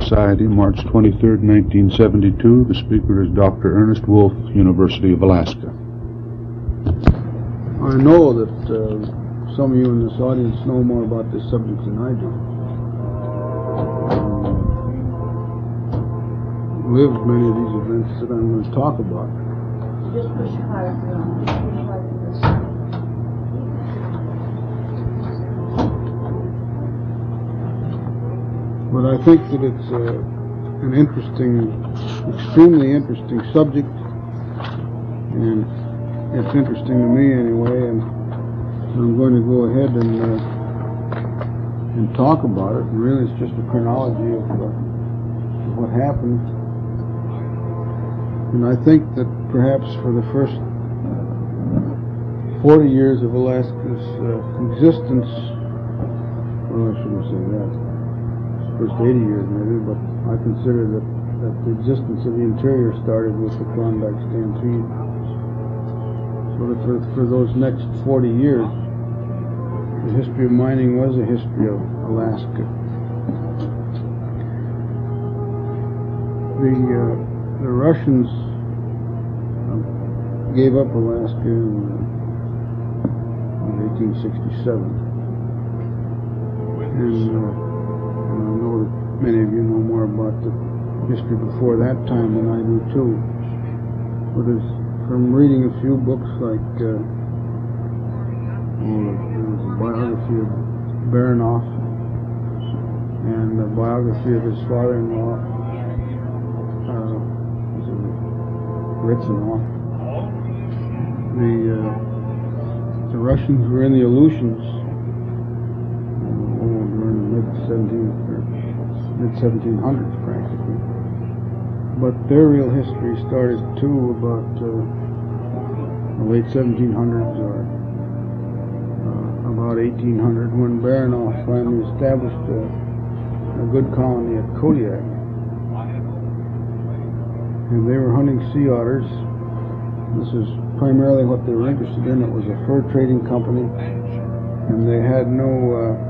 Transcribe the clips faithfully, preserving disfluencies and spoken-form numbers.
Society, March twenty-third, nineteen seventy-two. The speaker is Doctor Ernest Wolf, University of Alaska. I know that uh, some of you in this audience know more about this subject than I do. Um, lived many of these events that I'm going to talk about. Just push hard. But I think that it's uh, an interesting, extremely interesting subject, and it's interesting to me anyway, and I'm going to go ahead and uh, and talk about it. And really, it's just a chronology of, uh, of what happened. And I think that perhaps for the first forty years of Alaska's uh, existence, well, I shouldn't say that. First eighty years maybe, but I consider that, that the existence of the interior started with the Klondike Stampede. So that for, for those next forty years, the history of mining was a history of Alaska. The, uh, the Russians uh, gave up Alaska in, uh, in eighteen sixty-seven. And uh, I know that many of you know more about the history before that time than I do too. But as from reading a few books like uh, well, there was a biography of Baranoff and a biography of his father-in-law, uh, Ritzinov. The uh, the Russians were in the Aleutians during the mid seventeenth or mid seventeen hundreds practically, but their real history started too about uh, the late seventeen hundreds or uh, about eighteen hundred, when Baranoff finally established a, a good colony at Kodiak, and they were hunting sea otters. This is primarily what they were interested in. It was a fur trading company, and they had no uh,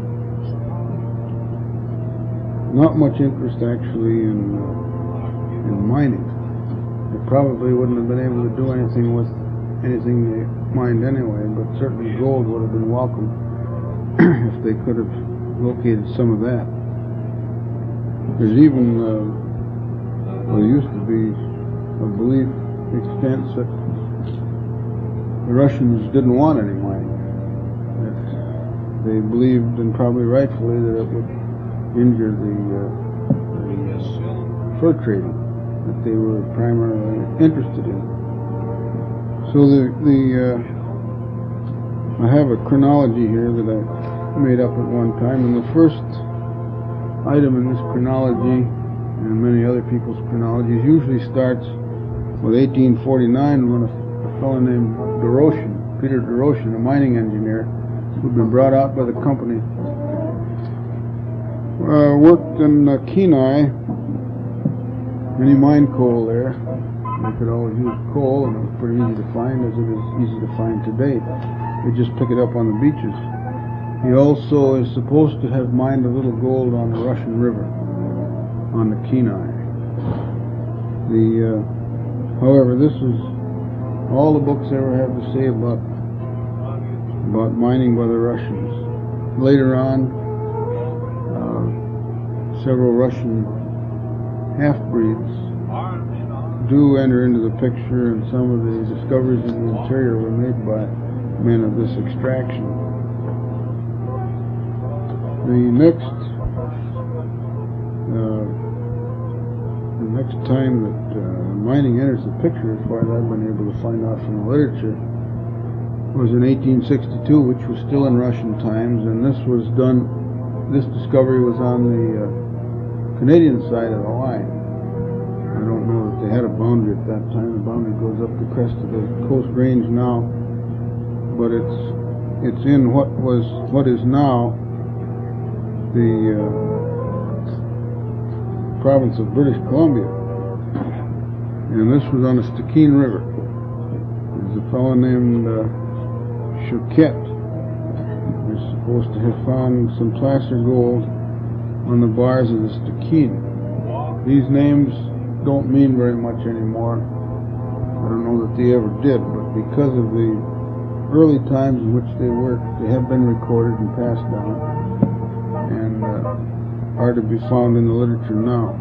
not much interest actually in uh, in mining. They probably wouldn't have been able to do anything with anything they mined anyway, but certainly gold would have been welcome if they could have located some of that. There's even, uh, well, there used to be a belief extent that the Russians didn't want any mining. That they believed, and probably rightfully, that it would injure the, uh, the uh, fur trading that they were primarily interested in. So the the uh, I have a chronology here that I made up at one time, and the first item in this chronology, and many other people's chronologies, usually starts with eighteen forty-nine, when a, a fellow named Doroshin, Peter Doroshin, a mining engineer, who'd been brought out by the company, Uh, worked in uh, Kenai, and he mined coal there. They could always use coal, and it was pretty easy to find, as it is easy to find today. They just pick it up on the beaches. He also is supposed to have mined a little gold on the Russian River, on the Kenai. The, uh, however, this is all the books ever have to say about about mining by the Russians. Later on, several Russian half-breeds do enter into the picture, and some of the discoveries in the interior were made by men of this extraction. The next, uh, the next time that uh, mining enters the picture, as far as I've been able to find out from the literature, was in eighteen sixty-two, which was still in Russian times, and this was done. This discovery was on the uh, Canadian side of the line. I don't know that they had a boundary at that time. The boundary goes up the crest of the Coast Range now, but it's it's in what was what is now the uh, province of British Columbia, and this was on the Stikine River. There's a fellow named uh, Choquette. They're supposed to have found some placer gold on the bars of the Stikine. These names don't mean very much anymore. I don't know that they ever did, but because of the early times in which they worked, they have been recorded and passed down, and uh, are to be found in the literature now.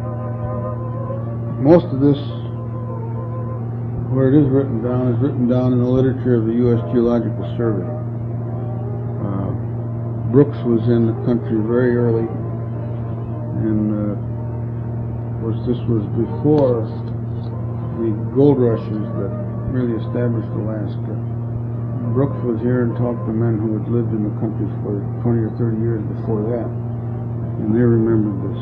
Most of this, where it is written down, is written down in the literature of the U S Geological Survey. Uh, Brooks was in the country very early, and uh, of course this was before the gold rushes that really established Alaska. Brooks was here and talked to men who had lived in the country for twenty or thirty years before that, and they remembered this.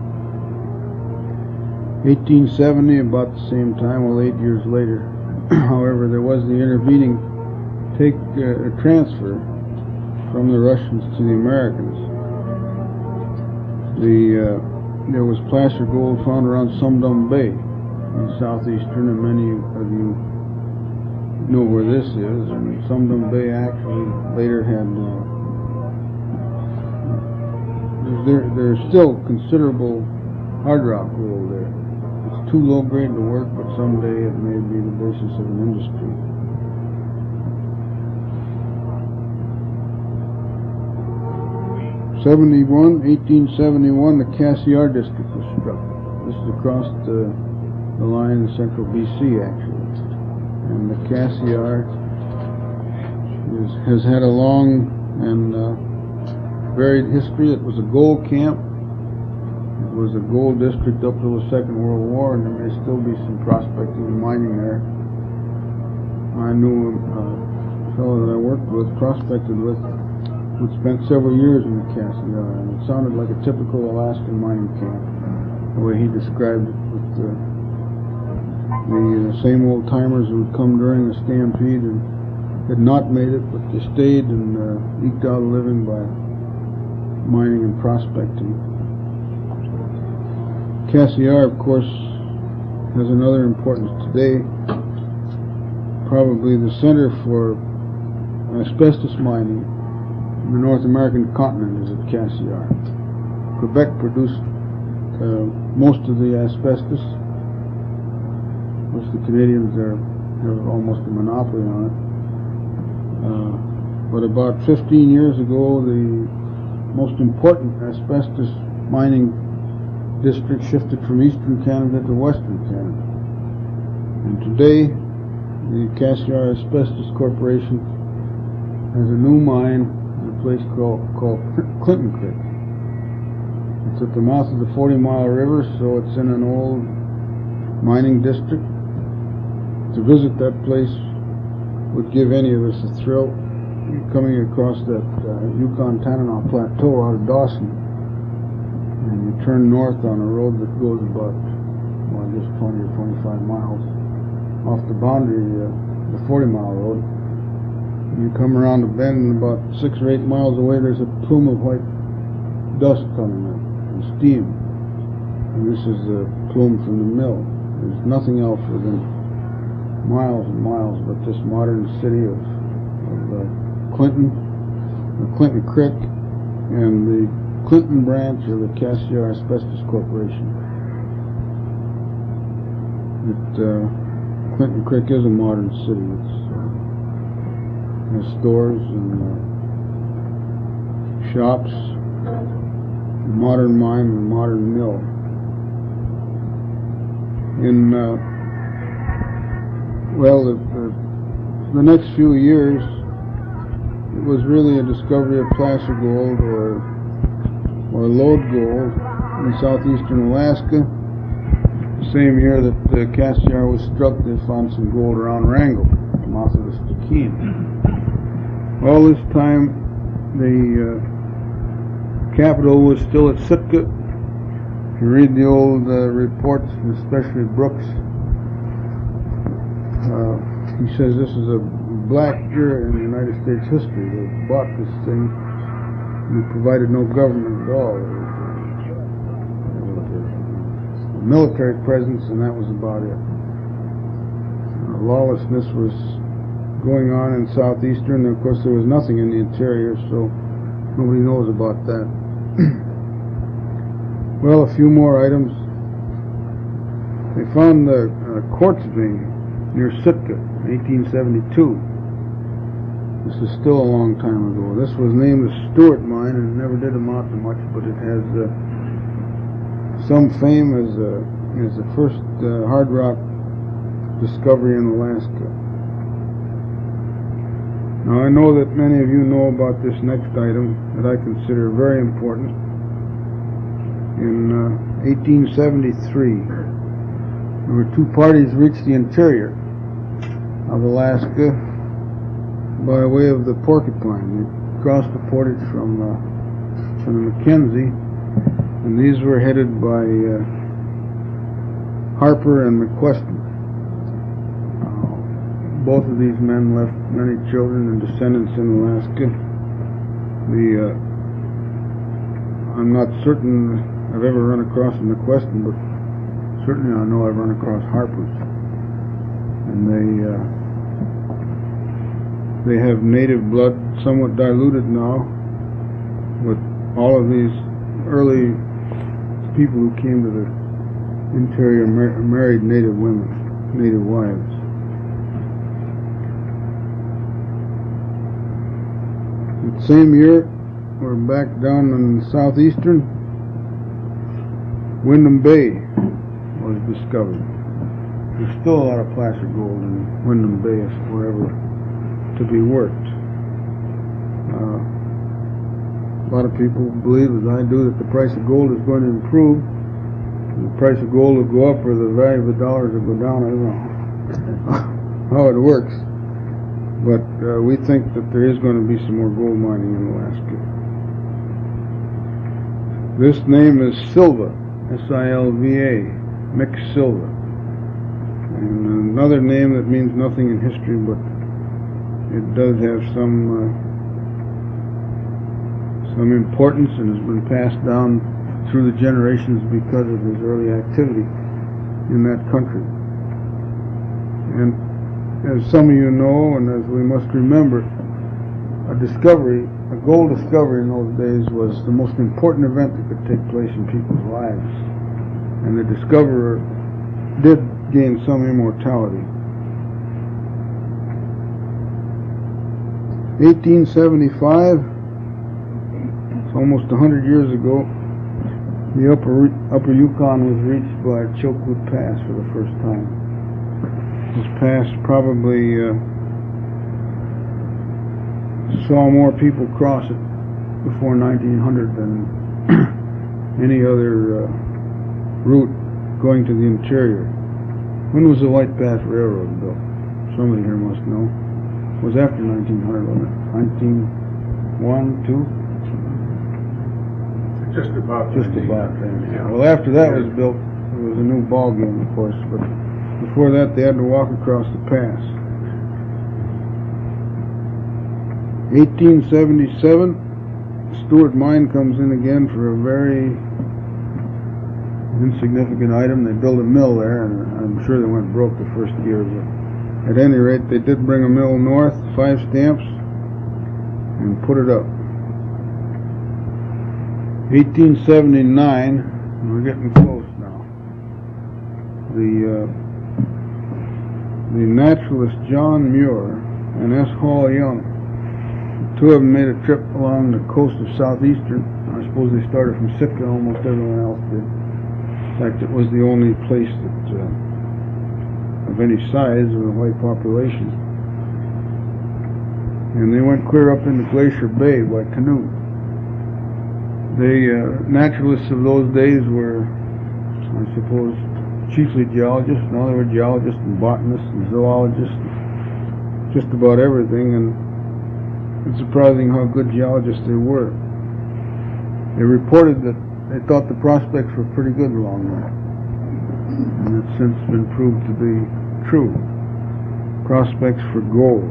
eighteen seventy, about the same time, well, eight years later, however, there was the intervening take uh, transfer from the Russians to the Americans. The uh, there was placer gold found around Sum Dum Bay in southeastern, and many of you know where this is. And Sum Dum Bay actually later had uh, there there's still considerable hard rock gold there. It's too low grade to work, but someday it may be the basis of an industry. seventy-one, eighteen seventy-one, the Cassiar district was struck. This is across the, the line in central B C, actually. And the Cassiar is, has had a long and uh, varied history. It was a gold camp. It was a gold district up till the Second World War, and there may still be some prospecting and mining there. I knew a fellow that I worked with, prospected with, who spent several years in the Cassiar, and it sounded like a typical Alaskan mining camp, the way he described it, with the, the uh, same old timers who had come during the stampede and had not made it, but they stayed and uh, eked out a living by mining and prospecting. Cassiar, of course, has another importance today. Probably the center for asbestos mining in the North American continent is at Cassiar. Quebec produced uh, most of the asbestos, which the Canadians are, have almost a monopoly on it. Uh, but about fifteen years ago, the most important asbestos mining district shifted from eastern Canada to western Canada. And today, the Cassiar Asbestos Corporation has a new mine in a place called, called Clinton Creek. It's at the mouth of the Forty Mile River, so it's in an old mining district. To visit that place would give any of us a thrill. You're coming across that uh, Yukon-Tanana Plateau out of Dawson, and you turn north on a road that goes about, well, just twenty or twenty-five miles off the boundary, uh, the Forty Mile Road. You come around a bend, and about six or eight miles away, there's a plume of white dust coming up, and steam. And this is the plume from the mill. There's nothing else within miles and miles but this modern city of, of uh, Clinton, the Clinton Creek, and the Clinton branch of the Cassiar Asbestos Corporation. It, uh, Clinton Creek is a modern city. It's uh, has stores and uh, shops, a modern mine and a modern mill. In uh, well, the, the, the next few years, it was really a discovery of placer gold or or lode gold in southeastern Alaska. The same year that uh, Cassiar was struck, they found some gold around Wrangell, the mouth of the Stikine. All this time, the uh, capital was still at Sitka. If you read the old uh, reports, especially Brooks, uh, he says this is a black era in United States history. They bought this thing and provided no government at all. There was, a, there was a military presence, and that was about it. Uh, lawlessness was going on in southeastern, and of course there was nothing in the interior, so nobody knows about that. Well, a few more items. They found the uh, quartz vein near Sitka, eighteen seventy-two. This is still a long time ago. This was named the Stewart Mine and never did amount to much, but it has uh, some fame as, uh, as the first uh, hard rock discovery in Alaska. Now, I know that many of you know about this next item that I consider very important. In uh, eighteen seventy-three, there were two parties reached the interior of Alaska by way of the Porcupine. They crossed the portage from, uh, from the Mackenzie, and these were headed by uh, Harper and McQuestion. Uh, both of these men left many children and descendants in Alaska. The uh, I'm not certain I've ever run across a McQuestion, but certainly I know I've run across Harpers, and they. Uh, They have native blood, somewhat diluted now, but all of these early people who came to the interior mar married native women, native wives. The same year, we're back down in southeastern, Windham Bay was discovered. There's still a lot of placer gold in Windham Bay, if wherever to be worked. Uh, a lot of people believe, as I do, that the price of gold is going to improve. The price of gold will go up or the value of the dollars will go down. I don't know how it works. But uh, we think that there is going to be some more gold mining in Alaska. This name is Silva, S I L V A, Mick Silva. And another name that means nothing in history, but it does have some uh, some importance and has been passed down through the generations because of his early activity in that country. And as some of you know, and as we must remember, a discovery, a gold discovery in those days was the most important event that could take place in people's lives. And the discoverer did gain some immortality. eighteen seventy-five, it's almost a hundred years ago, the upper upper Yukon was reached by Chilkoot Pass for the first time. This pass probably uh, saw more people cross it before nineteen hundred than any other uh, route going to the interior. When was the White Pass Railroad built? Somebody here must know. It was after nineteen hundred, wasn't it? nineteen oh one, two? Just about. Just about then. Yeah. Well, after that was built, it was a new ball game, of course, but before that they had to walk across the pass. eighteen seventy-seven, Stewart Mine comes in again for a very insignificant item. They built a mill there, and I'm sure they went broke the first year, but at any rate, they did bring a mill north, five stamps, and put it up. eighteen seventy-nine, we're getting close now. The uh, the naturalist John Muir and S. Hall Young, the two of them made a trip along the coast of southeastern. I suppose they started from Sitka, almost everyone else did. In fact, it was the only place that uh, of any size with a white population. And they went clear up into Glacier Bay by canoe. The uh, naturalists of those days were, I suppose, chiefly geologists. Now they were geologists and botanists and zoologists, just about everything, and it's surprising how good geologists they were. They reported that they thought the prospects were pretty good along there, and it's since been proved to be true. Prospects for gold.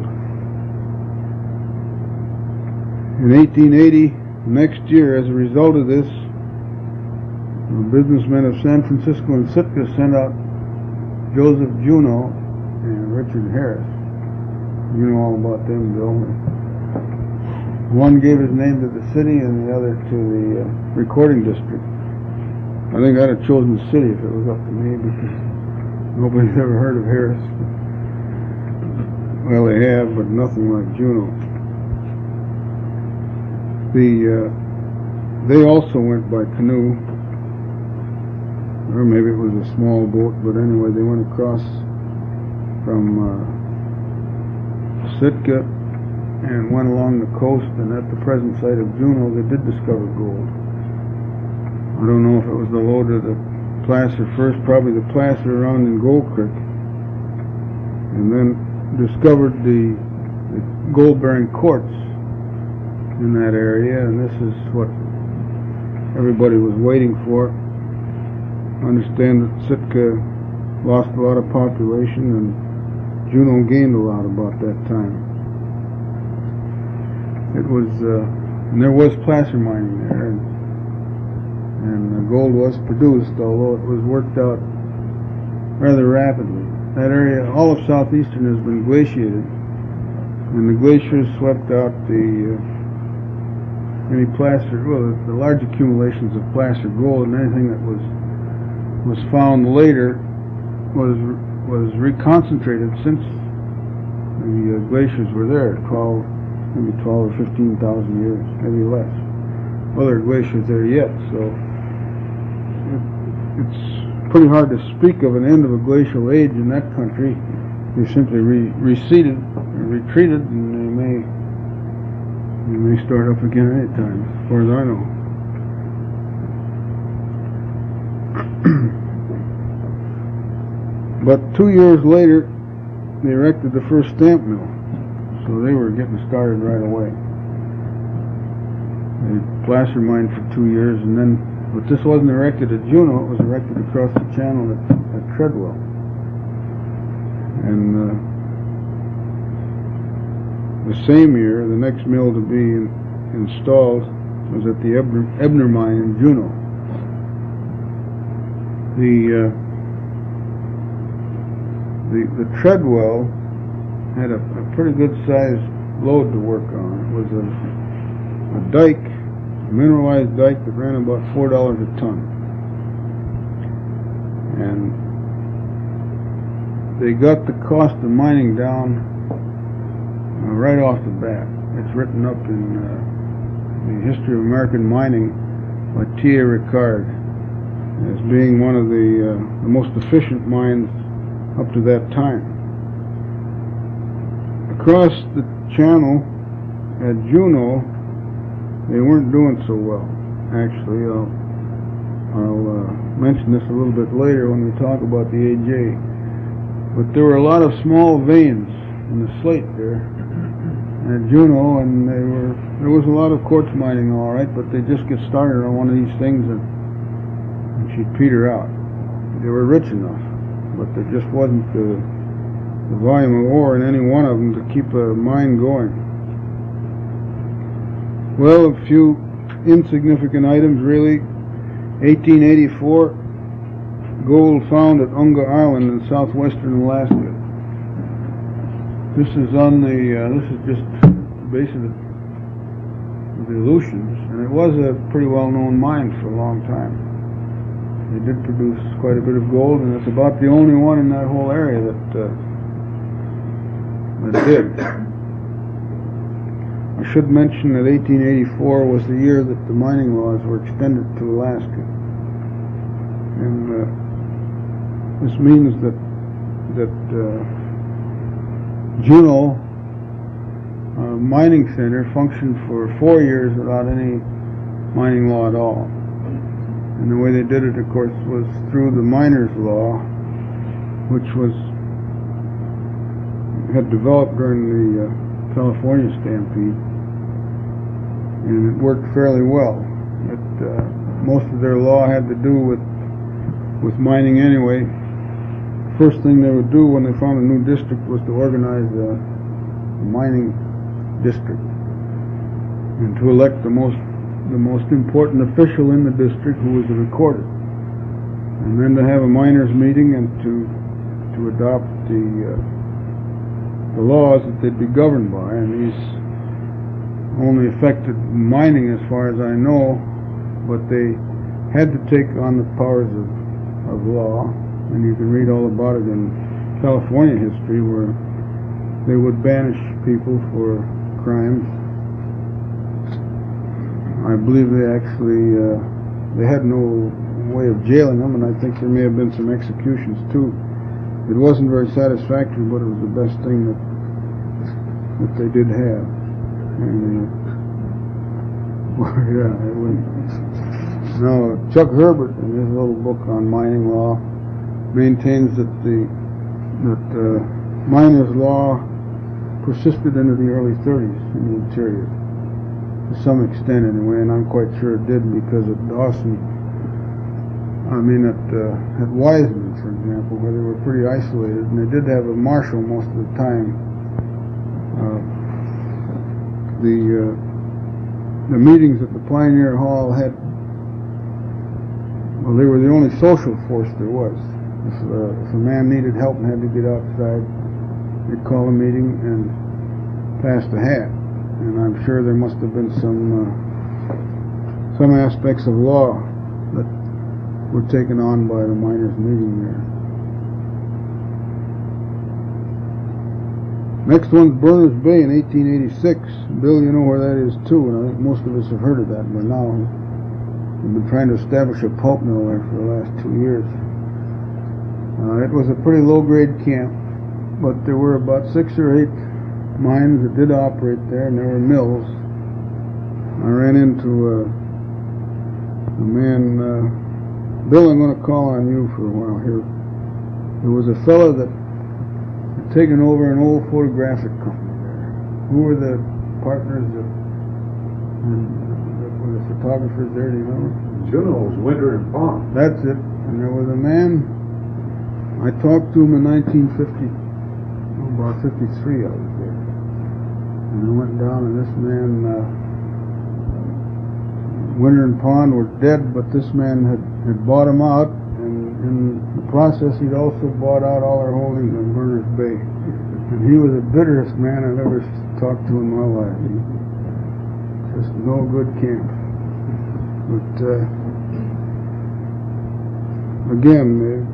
In eighteen eighty, next year, as a result of this, the businessmen of San Francisco and Sitka sent out Joseph Juneau and Richard Harris. You know all about them, Bill. One gave his name to the city and the other to the uh, recording district. I think I'd have chosen the city if it was up to me, because nobody's ever heard of Harris. Well, they have, but nothing like Juneau. The uh, they also went by canoe, or maybe it was a small boat, but anyway, they went across from uh, Sitka and went along the coast, and at the present site of Juneau, they did discover gold. I don't know if it was the load of the placer first, probably the placer around in Gold Creek, and then discovered the, the gold-bearing quartz in that area, and this is what everybody was waiting for. I understand that Sitka lost a lot of population, and Juneau gained a lot about that time. It was, uh, and there was placer mining there, and, and the gold was produced, although it was worked out rather rapidly. That area, all of southeastern, has been glaciated, and the glaciers swept out the uh, any placer, well, the large accumulations of placer gold, and anything that was was found later was was reconcentrated since the uh, glaciers were there, twelve, maybe twelve or fifteen thousand years, maybe less. Well, there are glaciers there yet, so it, it's pretty hard to speak of an end of a glacial age in that country. They simply re receded, or retreated, and they may they may start up again any time, as far as I know. But two years later, they erected the first stamp mill, so they were getting started right away. They placer mined for two years, and then, but this wasn't erected at Juneau, it was erected across the channel at, at Treadwell. And uh, the same year, the next mill to be in, installed was at the Ebner, Ebner mine in Juneau. The, uh, the the Treadwell had a, a pretty good sized load to work on. It was a, a dike, a mineralized dike that ran about four dollars a ton, and they got the cost of mining down uh, right off the bat. It's written up in uh, the History of American Mining by T A Ricard as being one of the, uh, the most efficient mines up to that time. Across the channel at Juneau, they weren't doing so well. Actually, I'll, I'll uh, mention this a little bit later when we talk about the A J. But there were a lot of small veins in the slate there at Juneau, and they were there was a lot of quartz mining, all right, but they just get started on one of these things and, and she'd peter out. They were rich enough, but there just wasn't the, the volume of ore in any one of them to keep a mine going. Well, a few insignificant items, really. eighteen eighty-four, gold found at Unga Island in southwestern Alaska. This is on the, uh, this is just the base of the, of the Aleutians, and it was a pretty well-known mine for a long time. They did produce quite a bit of gold, and it's about the only one in that whole area that, uh, that did. I should mention that eighteen eighty-four was the year that the mining laws were extended to Alaska. And uh, this means that that uh, Juneau uh, Mining Center functioned for four years without any mining law at all. And the way they did it, of course, was through the miners' law, which was had developed during the uh, California Stampede, and it worked fairly well. It, uh, most of their law had to do with with mining anyway. First thing they would do when they found a new district was to organize a, a mining district and to elect the most the most important official in the district, who was the recorder, and then to have a miners' meeting and to to adopt the uh, the laws that they'd be governed by. And these only affected mining as far as I know, but they had to take on the powers of, of law, and you can read all about it in California history, where they would banish people for crimes. I believe they actually, uh, they had no way of jailing them, and I think there may have been some executions too. It wasn't very satisfactory, but it was the best thing that that they did have. And, uh, well, yeah, it was. Now, Chuck Herbert, in his little book on mining law, maintains that the that uh, miners' law persisted into the early thirties in the interior, to some extent anyway, and I'm quite sure it did, because at Dawson, I mean at uh, at Wiseman, for example, where they were pretty isolated, and they did have a marshal most of the time. Uh, the uh, the meetings at the Pioneer Hall had, well, they were the only social force there was. If, uh, if a man needed help and had to get outside, they'd call a meeting and pass the hat. And I'm sure there must have been some uh, some aspects of law that were taken on by the miners' meeting there. Next one's Berners Bay in eighteen eighty-six. Bill, you know where that is too, and I think most of us have heard of that by now. We've been trying to establish a pulp mill there for the last two years. Uh, it was a pretty low-grade camp, but there were about six or eight mines that did operate there, and there were mills. I ran into uh, a man, uh, Bill, I'm going to call on you for a while here. There was a fellow that had taken over an old photographic company there. Who were the partners that, and, that were the photographers there, do you remember? Juneau's, Winter and Pond. That's it. And there was a man, I talked to him in nineteen fifty, about fifty-three I was there. And I went down, and this man, uh, Winter and Pond were dead, but this man had, had bought them out, and in the process he'd also bought out all their holdings in Berners Bay. And he was the bitterest man I've ever talked to in my life. He, just no good camp. But uh, again, uh,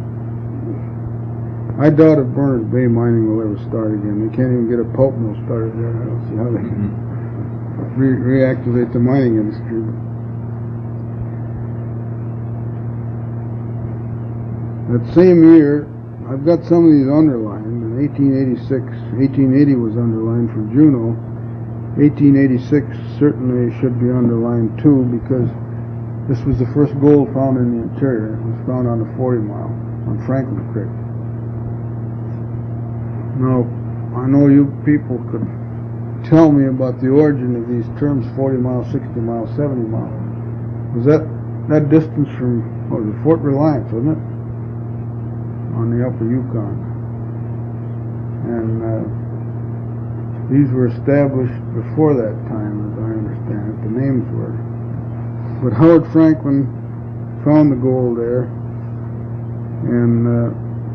I doubt if Berners Bay mining will ever start again. They can't even get a pulp mill started there. I don't see how they can re- reactivate the mining industry. That same year, I've got some of these underlined. In eighteen eighty-six, eighteen eighty was underlined for Juneau. eighteen eighty-six certainly should be underlined too, because this was the first gold found in the interior. It was found on the forty mile, on Franklin Creek. Now, I know you people could tell me about the origin of these terms, forty mile, sixty mile, seventy mile. Was that that distance from, what was it, Fort Reliance, wasn't it? On the upper Yukon. And uh, these were established before that time, as I understand it. The names were. But Howard Franklin found the gold there, and uh,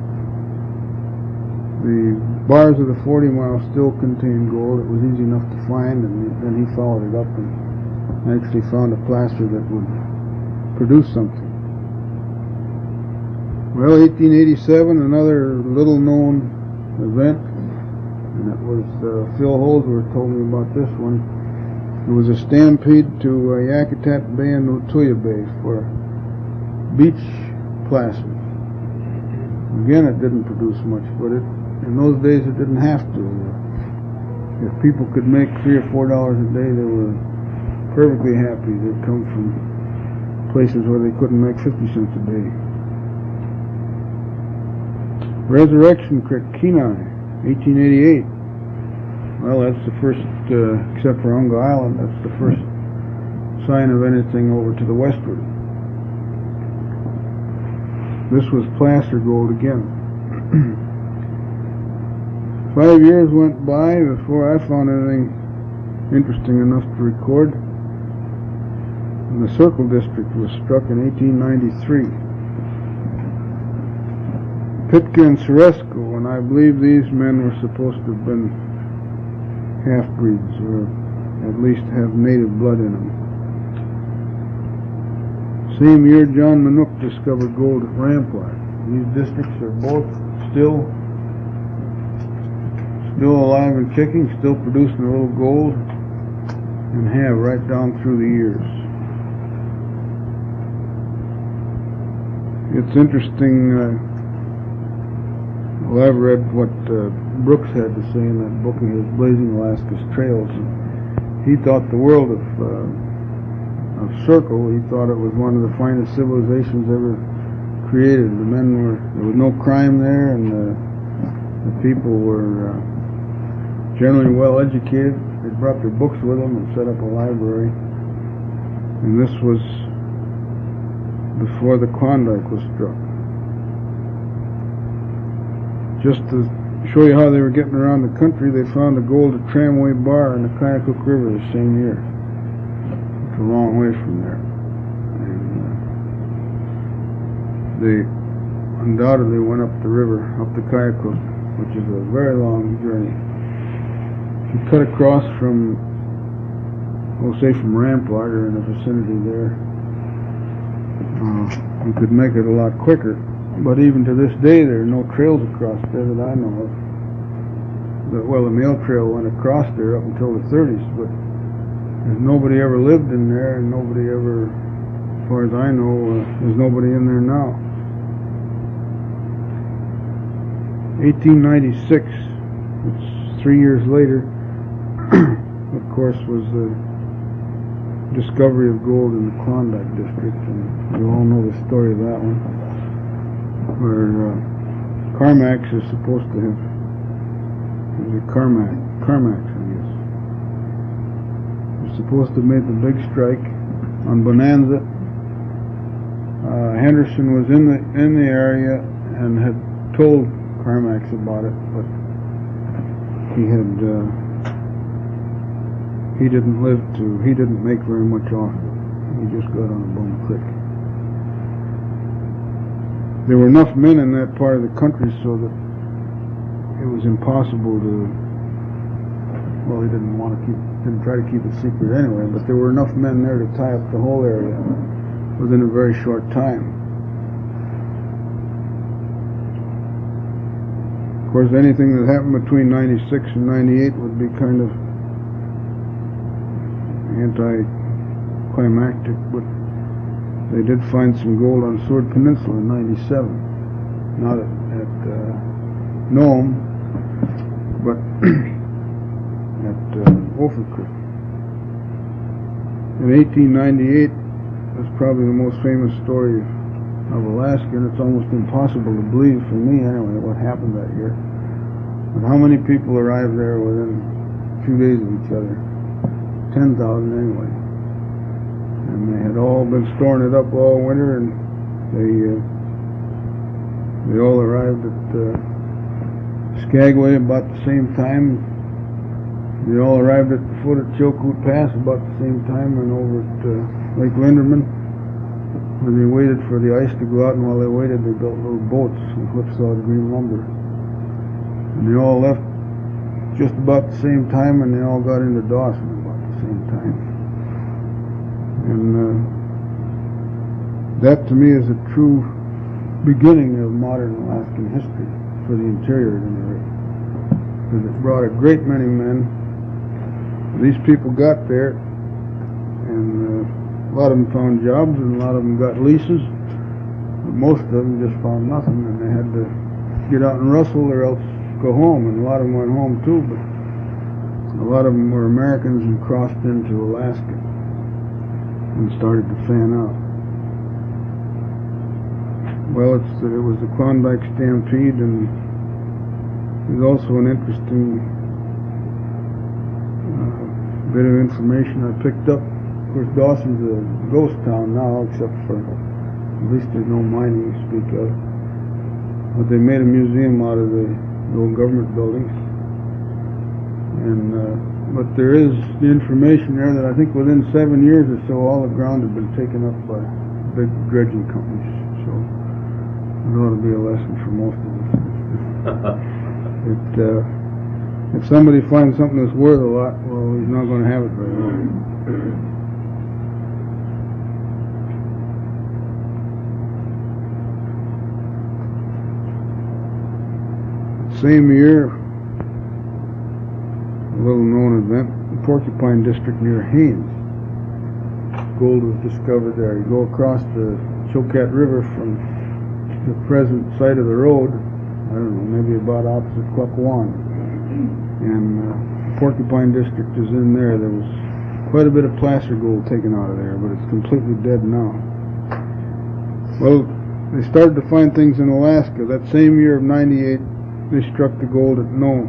the bars of the forty mile still contained gold. It was easy enough to find, and then he followed it up and actually found a placer that would produce something. Well, eighteen eighty-seven, another little known event, and it was uh, Phil Holdsworth told me about this one. It was a stampede to uh, Yakutat Bay and Notuya Bay for beach placers. Again, it didn't produce much, but it in those days it didn't have to. If people could make three or four dollars a day, they were perfectly happy. They'd come from places where they couldn't make fifty cents a day. Resurrection Creek, Kenai, eighteen eighty-eight. Well, that's the first, uh, except for Unga Island, that's the first sign of anything over to the westward. This was placer gold again. Five years went by before I found anything interesting enough to record. And the Circle District was struck in eighteen ninety-three. Pitka and Ceresco, and I believe these men were supposed to have been half-breeds, or at least have native blood in them. Same year, John Manook discovered gold at Rampart. These districts are both still still alive and kicking, still producing a little gold, and have right down through the years. It's interesting. Uh, well, I've read what uh, Brooks had to say in that book of his, Blazing Alaska's Trails. He thought the world of uh, of Circle. He thought it was one of the finest civilizations ever created. The men were there was no crime there, and the, the people were uh, generally well educated. They brought their books with them and set up a library. And this was before the Klondike was struck. Just to show you how they were getting around the country, they found the gold at Tramway Bar in the Kyaukuk River the same year. It's a long way from there. And uh, they undoubtedly went up the river, up the Kyaukuk, which is a very long journey. If you cut across from, we'll say from Rampart or in the vicinity there, Uh, you could make it a lot quicker, but even to this day there are no trails across there that I know of. The, well, the mail trail went across there up until the thirties, but there's nobody ever lived in there, and nobody ever, as far as I know, uh, there's nobody in there now. eighteen ninety-six, it's three years later, of course, was the discovery of gold in the Klondike district, and you all know the story of that one, where uh, Carmax is supposed to have, is it Carmack, Carmax, I guess, was supposed to have made the big strike on Bonanza. Uh, Henderson was in the in the area and had told Carmax about it, but he had. Uh, He didn't live to, he didn't make very much off it. He just got on a bum quick. There were enough men in that part of the country so that it was impossible to, well, he didn't want to keep, didn't try to keep it secret anyway, but there were enough men there to tie up the whole area within a very short time. Of course, anything that happened between ninety-six and ninety-eight would be kind of anti-climactic, but they did find some gold on Seward Peninsula in ninety-seven. Not at, at uh, Nome, but at uh, Ophir Creek. In eighteen ninety-eight was probably the most famous story of Alaska, and it's almost impossible to believe, for me anyway, what happened that year. But how many people arrived there within a few days of each other? ten thousand anyway. And they had all been storing it up all winter, and they uh, they all arrived at uh, Skagway about the same time. They all arrived at the foot of Chilkoot Pass about the same time, and over at uh, Lake Linderman. When they waited for the ice to go out, and while they waited, they built little boats with whipsawed green lumber. And they all left just about the same time, and they all got into Dawson same time. And uh, that to me is a true beginning of modern Alaskan history for the interior at any rate, because it brought a great many men. These people got there, and uh, a lot of them found jobs, and a lot of them got leases, but most of them just found nothing, and they had to get out and rustle or else go home, and a lot of them went home too, but a lot of them were Americans and crossed into Alaska and started to fan out. Well, it's, it was the Klondike Stampede, and there's also an interesting uh, bit of information I picked up. Of course, Dawson's a ghost town now, except for, at least there's no mining to speak of. But they made a museum out of the, the old government buildings. And uh, but there is the information there that I think within seven years or so, all the ground had been taken up by big dredging companies. So it ought to be a lesson for most of us. it, uh, if somebody finds something that's worth a lot, well, he's not going to have it very long. same year, a little known event, the Porcupine District near Haines. Gold was discovered there. You go across the Chilkat River from the present site of the road, I don't know, maybe about opposite Kwakwan. And uh, Porcupine District is in there. There was quite a bit of placer gold taken out of there, but it's completely dead now. Well, they started to find things in Alaska. That same year of ninety-eight, they struck the gold at Nome.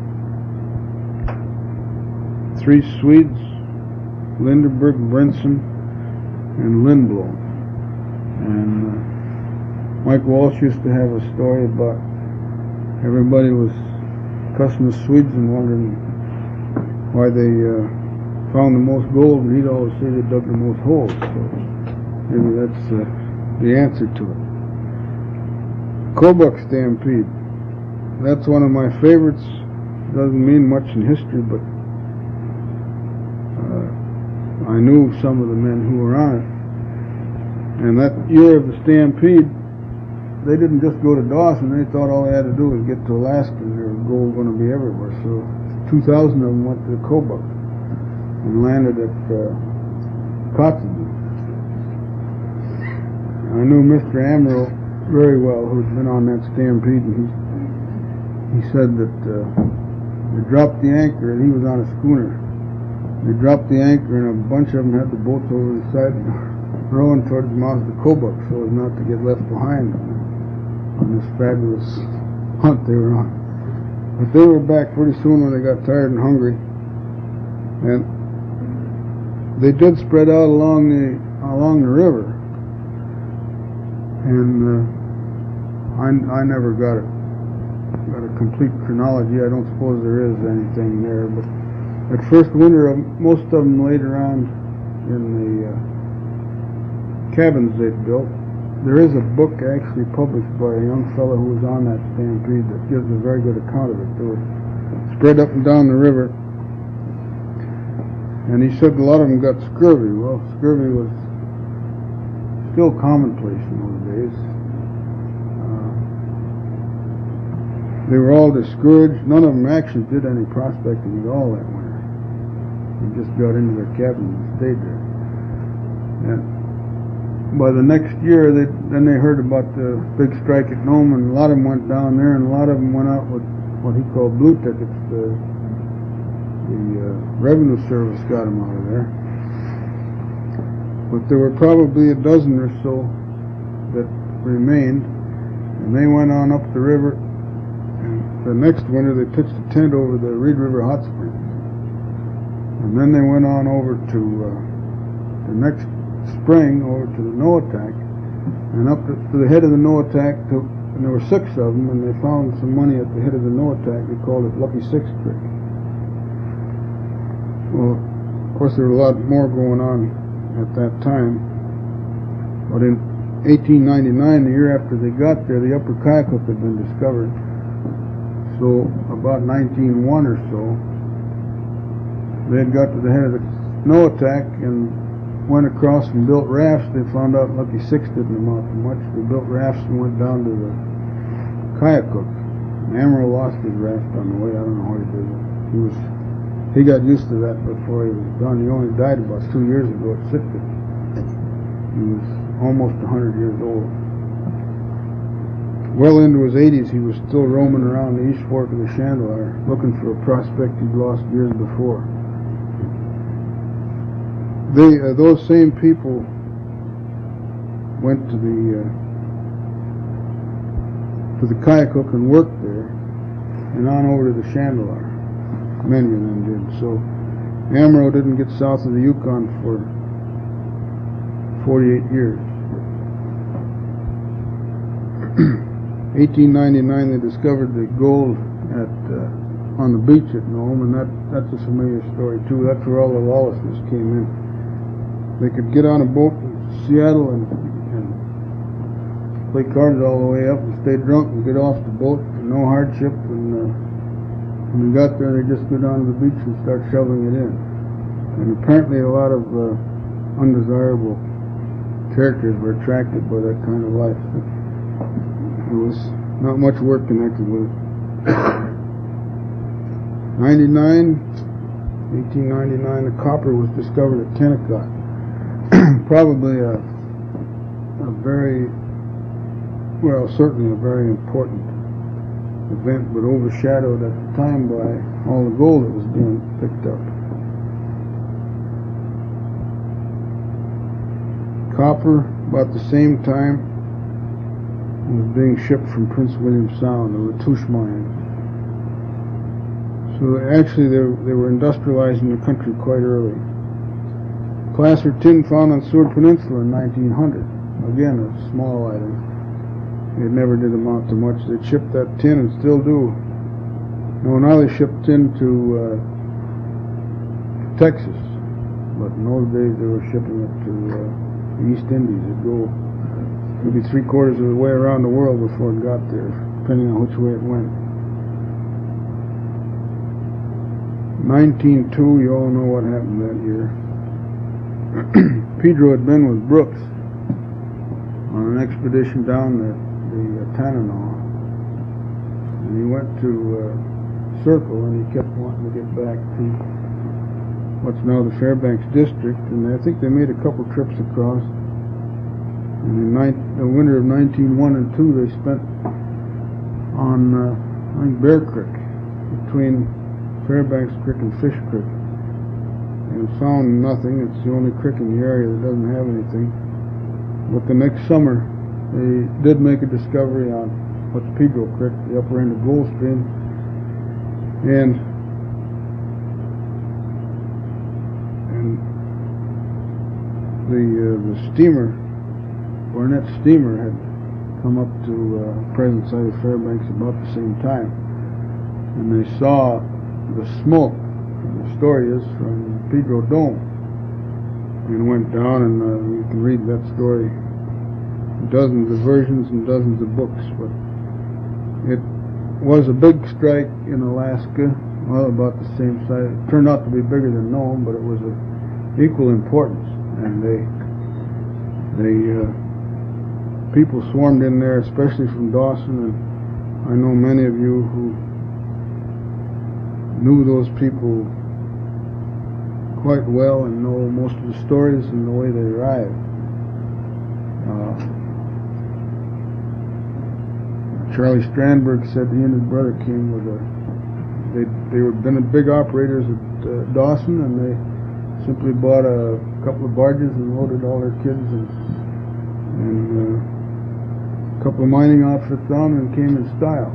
Three Swedes, Lindeberg, Brinson, and Lindblom. And uh, Mike Walsh used to have a story about everybody was cussing the Swedes and wondering why they uh, found the most gold, and he'd always say they dug the most holes. So maybe that's uh, the answer to it. Kobuk Stampede. That's one of my favorites. Doesn't mean much in history, but uh, I knew some of the men who were on it. And that year of the Stampede, they didn't just go to Dawson. They thought all they had to do was get to Alaska and there was gold going to be everywhere. So two thousand of them went to Kobuk and landed at uh, Kotzebue. I knew Mister Amro very well, who'd been on that Stampede, and he he said that uh, they dropped the anchor, and he was on a schooner. They dropped the anchor, and a bunch of them had the boats over the side and rowing towards the mouth of the Kobuk so as not to get left behind on this fabulous hunt they were on. But they were back pretty soon when they got tired and hungry, and they did spread out along the along the river. And uh, I, I never got it, got a complete chronology. I don't suppose there is anything there. But that first winter, uh, most of them laid around in the uh, cabins they'd built. There is a book actually published by a young fellow who was on that stampede that gives a very good account of it. They were spread up and down the river. And he said a lot of them got scurvy. Well, scurvy was still commonplace in those days. Uh, they were all discouraged. None of them actually did any prospecting at all that winter. They just got into their cabins and stayed there. And by the next year, they, then they heard about the big strike at Nome, and a lot of them went down there, and a lot of them went out with what he called blue tickets. The, the uh, Revenue Service got them out of there. But there were probably a dozen or so that remained, and they went on up the river, and the next winter they pitched a tent over the Reed River Hot Springs. And then they went on over to uh, the next spring over to the Noatak, and up to, to the head of the Noatak, to, and there were six of them, and they found some money at the head of the Noatak. They called it Lucky Six Creek. Well, of course there were a lot more going on at that time, but in eighteen ninety-nine, the year after they got there, the Upper Kayakuk had been discovered. So about nineteen oh one or so, they had got to the head of the Noatak and went across and built rafts. They found out Lucky Six didn't amount to much. They built rafts and went down to the Kayakuk. Amro lost his raft on the way. I don't know how he did it. He was He got used to that before he was done. He only died about two years ago at Sitka. He was almost one hundred years old. Well into his eighties, he was still roaming around the East Fork of the Chandeleur, looking for a prospect he'd lost years before. They, uh, those same people went to the uh, to the Kayakuk and worked there, and on over to the Chandeleur. Many of them did. So Amro didn't get south of the Yukon for forty-eight years. eighteen ninety-nine, they discovered the gold at uh, on the beach at Nome, and that that's a familiar story too. That's where all the lawlessness came in. They could get on a boat in Seattle and, and play cards all the way up and stay drunk and get off the boat, and no hardship. And uh, when we got there, they just go down to the beach and start shoveling it in. And apparently, a lot of uh, undesirable characters were attracted by that kind of life. There was not much work connected with it. ninety-nine, eighteen ninety-nine, the copper was discovered at Kennecott. Probably a, a very, well, certainly a very important event, but overshadowed at the time by all the gold that was being picked up. Copper, about the same time, was being shipped from Prince William Sound, the Latouche mine. So actually they, they were industrializing the country quite early. Placer tin found on Seward Peninsula in nineteen hundred. Again, a small item. It never did amount to much. They shipped that tin and still do. No, now they ship tin to uh, Texas, but in those days they were shipping it to uh, the East Indies. It'd go maybe three quarters of the way around the world before it got there, depending on which way it went. nineteen oh two, you all know what happened that year. Pedro had been with Brooks on an expedition down the, the uh, Tanana, and he went to uh, Circle, and he kept wanting to get back to what's now the Fairbanks district, and I think they made a couple trips across. And in the winter of nineteen oh one and two, they spent on uh, I think Bear Creek, between Fairbanks Creek and Fish Creek, and found nothing. It's the only creek in the area that doesn't have anything. But the next summer, they did make a discovery on what's Pedro Creek, the upper end of Gold Stream, and and the uh, the steamer, Barnett steamer, had come up to uh, present site of Fairbanks about the same time, and they saw the smoke. The story is from Pedro Dome, and went down, and uh, you can read that story, dozens of versions and dozens of books. But it was a big strike in Alaska, well, about the same size. It turned out to be bigger than Nome, but it was of equal importance, and they they uh, people swarmed in there, especially from Dawson, and I know many of you who knew those people quite well and know most of the stories and the way they arrived. Uh, Charlie Strandberg said he and his brother came with a, they they were been big operators at uh, Dawson, and they simply bought a couple of barges and loaded all their kids and, and uh, a couple of mining outfits on, and came in style.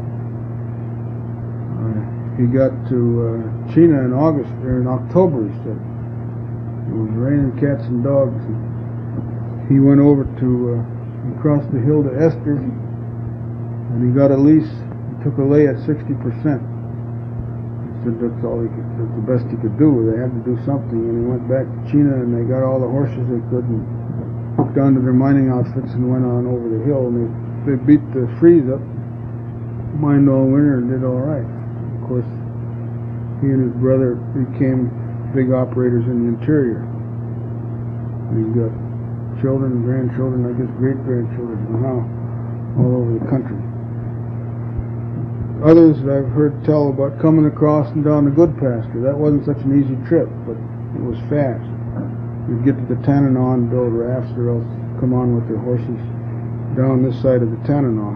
Uh, he got to uh, Chena in August, or in October, he said. It was raining cats and dogs. And he went over to, uh, across the hill to Esther, and he got a lease. He took a lay at sixty percent. He said that's all he could, that's the best he could do. They had to do something, and he went back to Chena, and they got all the horses they could, and hooked onto their mining outfits and went on over the hill, and they, they beat the freeze up, mined all winter, and did all right. Of course, he and his brother became big operators in the interior. He's got children and grandchildren, I guess great-grandchildren now, all over the country. Others that I've heard tell about coming across and down the Goodpasture. That wasn't such an easy trip, but it was fast. You'd get to the Tanana and build rafts, or else come on with their horses down this side of the Tanana.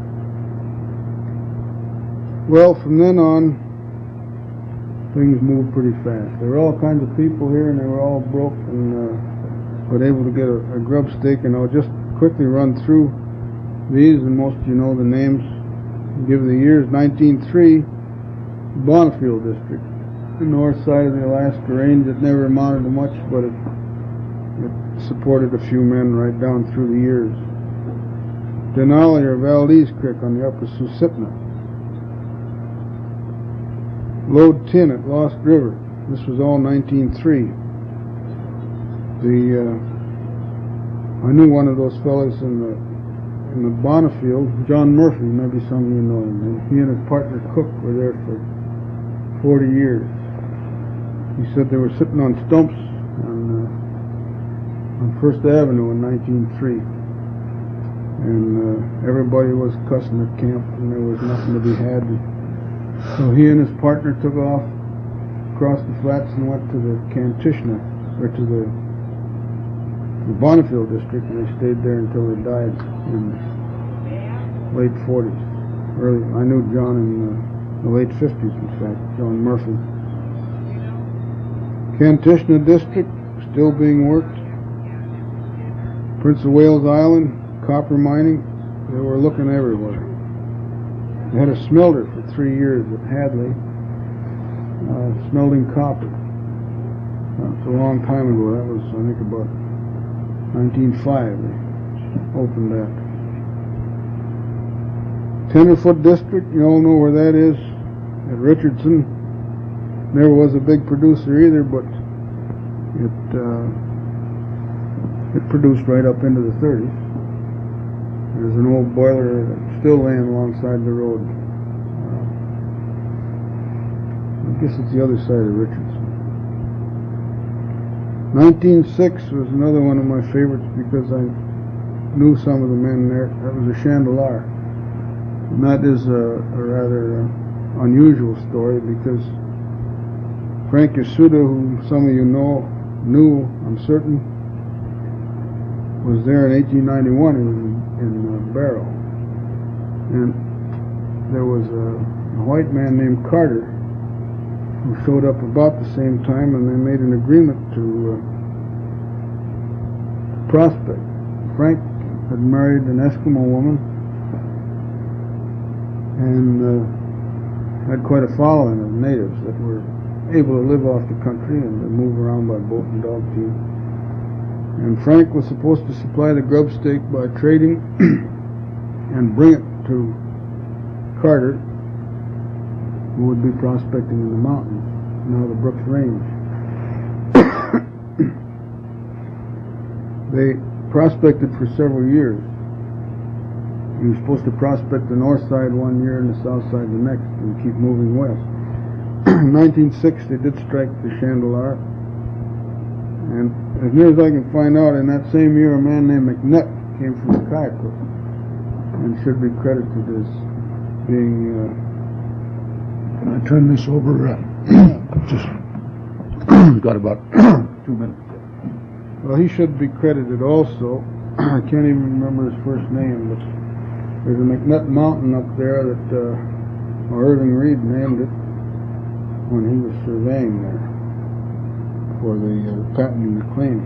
Well, from then on, things moved pretty fast. There were all kinds of people here, and they were all broke and uh, but able to get a, a grub stake. And I'll just quickly run through these, and most of you know the names. Give the years. nineteen oh three, Bonneville District, the north side of the Alaska Range. It never amounted to much, but it, it supported a few men right down through the years. Denali, or Valdez Creek, on the upper Susitna. Load tin at Lost River. This was all nineteen oh three. The uh, I knew one of those fellows in the in the Bonneville, John Murphy. Maybe some of you know him. He and his partner Cook were there for forty years. He said they were sitting on stumps on uh, on First Avenue in nineteen oh three, and uh, everybody was cussing at camp, and there was nothing to be had. So he and his partner took off across the flats and went to the Kantishna, or to the, the Bonneville district, and they stayed there until they died in the late forties. Early, I knew John in the, the late fifties, in fact, John Murphy. Kantishna district, still being worked. Prince of Wales Island, copper mining, they were looking everywhere. They had a smelter for three years at Hadley, uh, smelting copper. That's a long time ago. That was, I think, about nineteen oh five they opened that. Tenderfoot District, you all know where that is, at Richardson. Never was a big producer either, but it uh, it produced right up into the thirties. There's an old boiler that's still laying alongside the road. Uh, I guess it's the other side of Richardson. nineteen oh six was another one of my favorites because I knew some of the men there. That was a Chandelar. And that is a, a rather uh, unusual story because Frank Yasuda, who some of you know, knew, I'm certain, was there in eighteen ninety-one in, in uh, Barrow. And there was a, a white man named Carter who showed up about the same time, and they made an agreement to uh, prospect. Frank had married an Eskimo woman and uh, had quite a following of natives that were able to live off the country and to move around by boat and dog team. And Frank was supposed to supply the grub stake by trading and bring it to Carter, who would be prospecting in the mountains, now the Brooks Range. They prospected for several years. He was supposed to prospect the north side one year and the south side the next and keep moving west. In nineteen oh six they did strike the Chandelar, and as near as I can find out, in that same year a man named McNutt came from the Kayakuk and should be credited as being uh, Can I turn this over? Uh, just got about two minutes. well, he should be credited also. I can't even remember his first name, but there's a McNutt Mountain up there that uh, Irving Reed named it when he was surveying there for the uh, patenting the claims.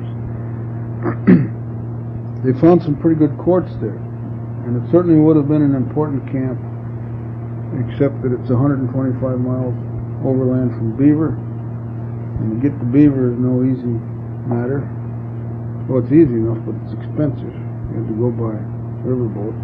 They found some pretty good quartz there, and it certainly would have been an important camp, except that it's one hundred twenty-five miles overland from Beaver, and to get to Beaver is no easy matter. Well, it's easy enough, but it's expensive. You have to go by riverboat.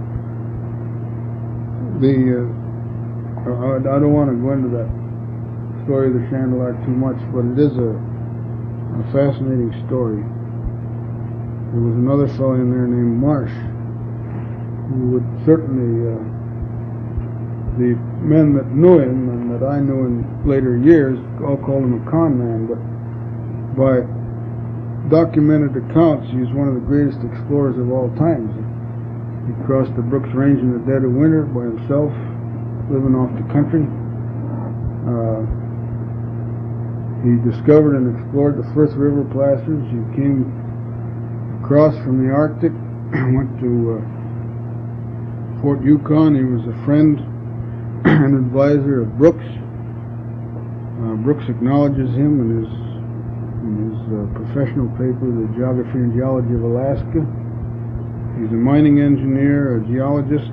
The uh, I, I don't want to go into that story of the Chandelar too much, but it is a, a fascinating story. There was another fellow in there named Marsh, who would certainly, uh, the men that knew him and that I knew in later years all called him a con man, but by documented accounts, he was one of the greatest explorers of all times. He crossed the Brooks Range in the dead of winter by himself, living off the country. Uh, he discovered and explored the Firth River plasters. He came across from the Arctic, went to uh, Fort Yukon. He was a friend and advisor of Brooks. Uh, Brooks acknowledges him in his in his uh, professional paper, The Geography and Geology of Alaska. He's a mining engineer, a geologist,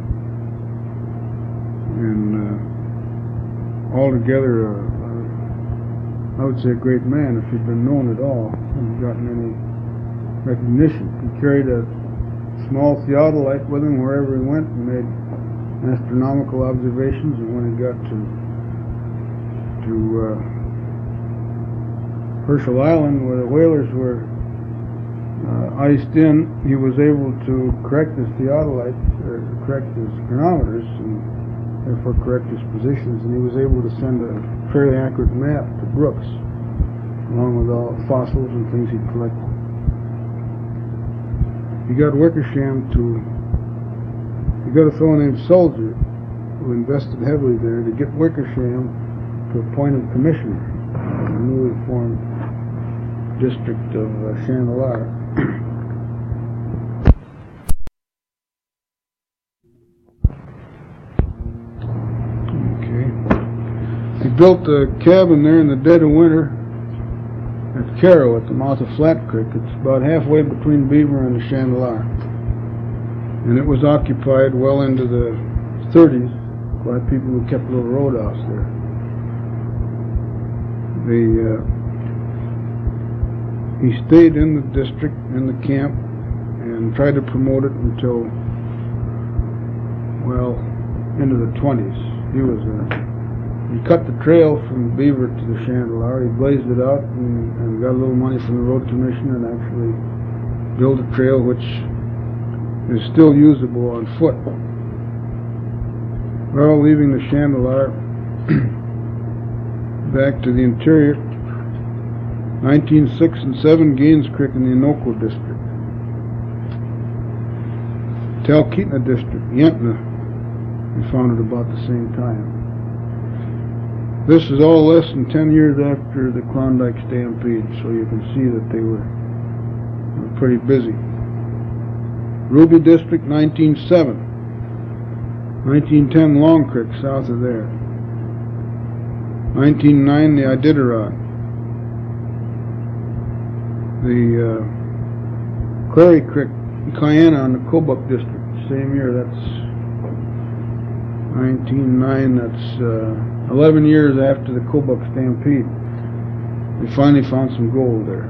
and uh, altogether, uh, uh, I would say a great man if he'd been known at all and gotten any recognition. He carried a small theodolite with him wherever he went and made astronomical observations, and when he got to to uh, Herschel Island, where the whalers were uh, iced in, he was able to correct his theodolite, or correct his chronometers, and therefore correct his positions, and he was able to send a fairly accurate map to Brooks, along with all fossils and things he'd collected. He got Wickersham to, he got a fellow named Soldier, who who invested heavily there to get Wickersham to appoint him commissioner of the newly formed district of uh, Chandalar. Okay. He built a cabin there in the dead of winter at Carrow at the mouth of Flat Creek. It's about halfway between Beaver and the Chandalar. And it was occupied well into the thirties by people who kept little roadhouse there. The, uh, he stayed in the district, in the camp, and tried to promote it until, well, into the twenties. He was a He cut the trail from Beaver to the Chandalar. He blazed it out and, and got a little money from the road commission and actually built a trail which is still usable on foot. Well, leaving the Chandalar back to the interior, nineteen oh six and seven, Gaines Creek in the Innoko district. Talkeetna district, Yentna, we founded about the same time. This is all less than ten years after the Klondike Stampede, so you can see that they were, were pretty busy. Ruby District, nineteen oh seven. nineteen ten, Long Creek, south of there. nineteen oh nine, the Iditarod. The uh, Clary Creek, Kayana on the Kobuk District, same year. That's nineteen oh nine, that's uh, eleven years after the Kobuk Stampede. We finally found some gold there.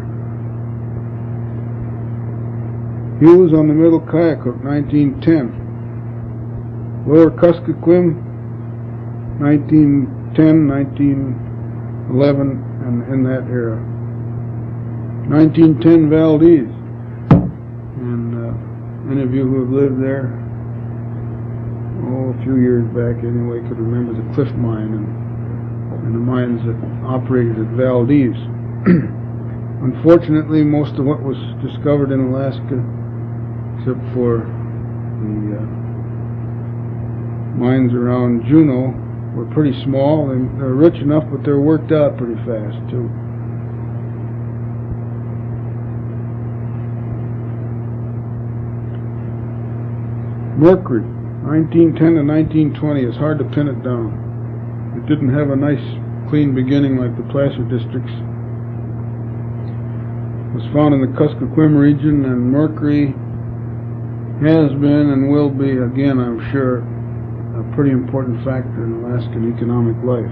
Hughes on the Middle Kayakuk, nineteen ten. Lower Kuskokwim, nineteen ten, nineteen eleven, and in that era. nineteen ten, Valdez. And uh, any of you who have lived there, oh, a few years back anyway, could remember the Cliff Mine and, and the mines that operated at Valdez. Unfortunately, most of what was discovered in Alaska, except for the uh, mines around Juneau, were pretty small. And they're rich enough, but they're worked out pretty fast too. Mercury, nineteen ten to nineteen twenty. It's hard to pin it down. It didn't have a nice, clean beginning like the placer districts. It was found in the Kuskokwim region, and Mercury has been and will be, again, I'm sure, a pretty important factor in Alaskan economic life.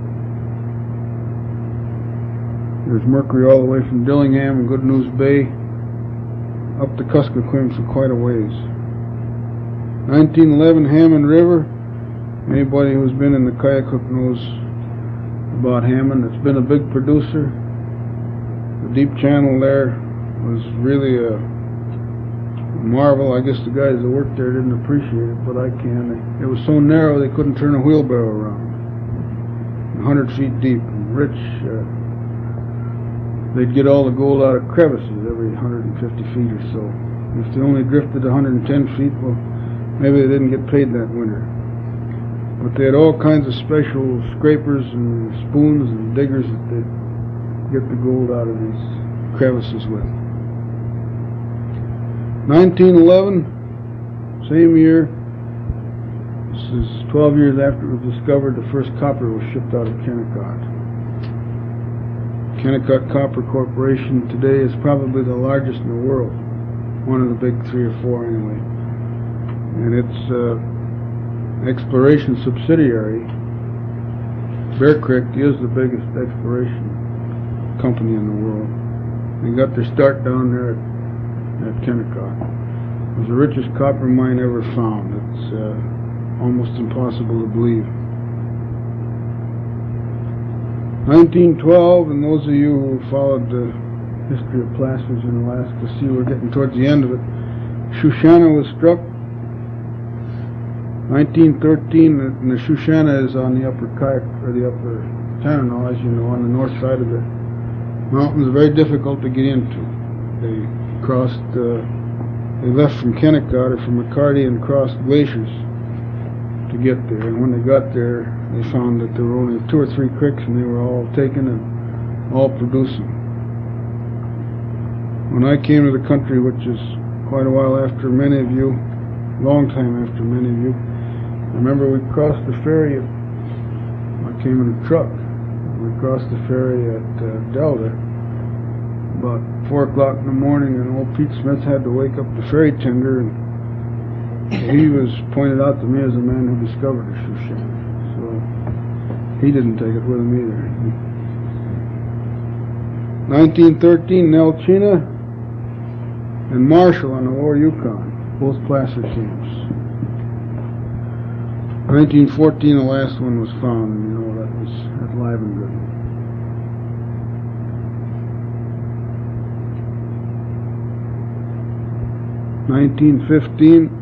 There's Mercury all the way from Dillingham and Good News Bay up the Kuskokwim for quite a ways. nineteen eleven, Hammond River. Anybody who's been in the Kayakuk knows about Hammond. It's been a big producer. The deep channel there was really a marvel. I guess the guys that worked there didn't appreciate it, but I can. It was so narrow they couldn't turn a wheelbarrow around. one hundred feet deep and rich. Uh, they'd get all the gold out of crevices every one hundred fifty feet or so. If they only drifted one hundred ten feet, well, maybe they didn't get paid that winter. But they had all kinds of special scrapers and spoons and diggers that they'd get the gold out of these crevices with. nineteen eleven, same year, this is twelve years after it was discovered, the first copper was shipped out of Kennecott. Kennecott Copper Corporation today is probably the largest in the world, one of the big three or four anyway. And its uh, exploration subsidiary, Bear Creek, is the biggest exploration company in the world. They got their start down there at, at Kennecott. It was the richest copper mine ever found. It's uh, almost impossible to believe. nineteen twelve, and those of you who followed the history of placers in Alaska see we're getting towards the end of it. Shoshana was struck. nineteen thirteen, and the Shoshana is on the upper Kayak, or the upper Tanana, as you know, on the north side of the mountains. Very difficult to get into. They crossed, uh, they left from Kennecott or from McCarty and crossed glaciers. to get there. And when they got there, they found that there were only two or three creeks, and they were all taken and all producing. When I came to the country, which is quite a while after many of you, long time after many of you, I remember we crossed the ferry. At, I came in a truck. We crossed the ferry at uh, Delta about four o'clock in the morning, and old Pete Smith had to wake up the ferry tender, and he was pointed out to me as the man who discovered the Shushan. So he didn't take it with him either. nineteen thirteen, Nell Chena and Marshall on the Lower Yukon, both placer teams. nineteen fourteen, the last one was found, and you know that was at Livengood. nineteen fifteen,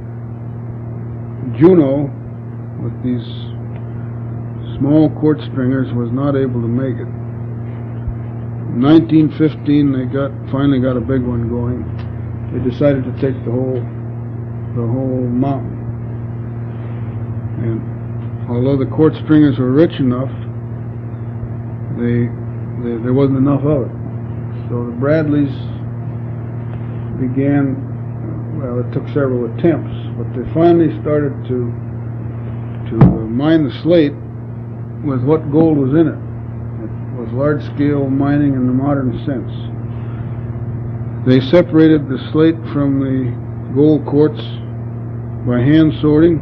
Juneau, with these small quartz stringers, was not able to make it. nineteen fifteen, they got finally got a big one going. They decided to take the whole the whole mountain. And although the quartz stringers were rich enough, they, they there wasn't enough of it. So the Bradleys began. Well, it took several attempts, but they finally started to to mine the slate with what gold was in it. It was large-scale mining in the modern sense. They separated the slate from the gold quartz by hand sorting.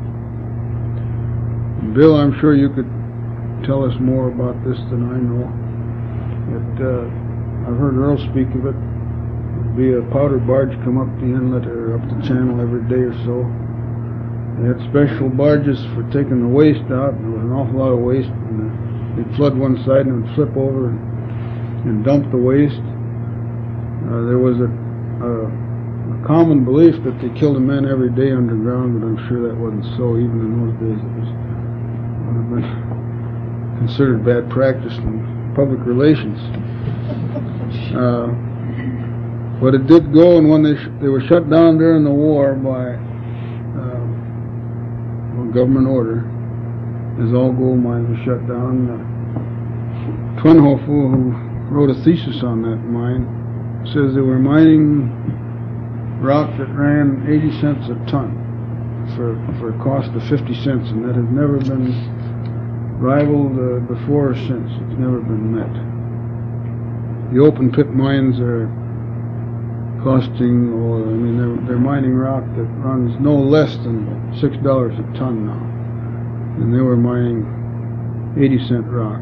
Bill, I'm sure you could tell us more about this than I know. It, uh, I've heard Earl speak of it. Be a powder barge come up the inlet or up the channel every day or so. They had special barges for taking the waste out. There was an awful lot of waste, and uh, they'd flood one side and would flip over and, and dump the waste. Uh, there was a, a, a common belief that they killed a man every day underground, but I'm sure that wasn't so. Even in those days, it was would have been considered bad practice in public relations. Uh, But it did go, and when they sh they were shut down during the war by uh, well, government order, as all gold mines were shut down. Uh, Twinhofer, who wrote a thesis on that mine, says they were mining rock that ran eighty cents a ton for for a cost of fifty cents, and that has never been rivaled uh, before or since. It's never been met. The open pit mines are costing, or I mean, they're, they're mining rock that runs no less than six dollars a ton now, and they were mining eighty cent rock.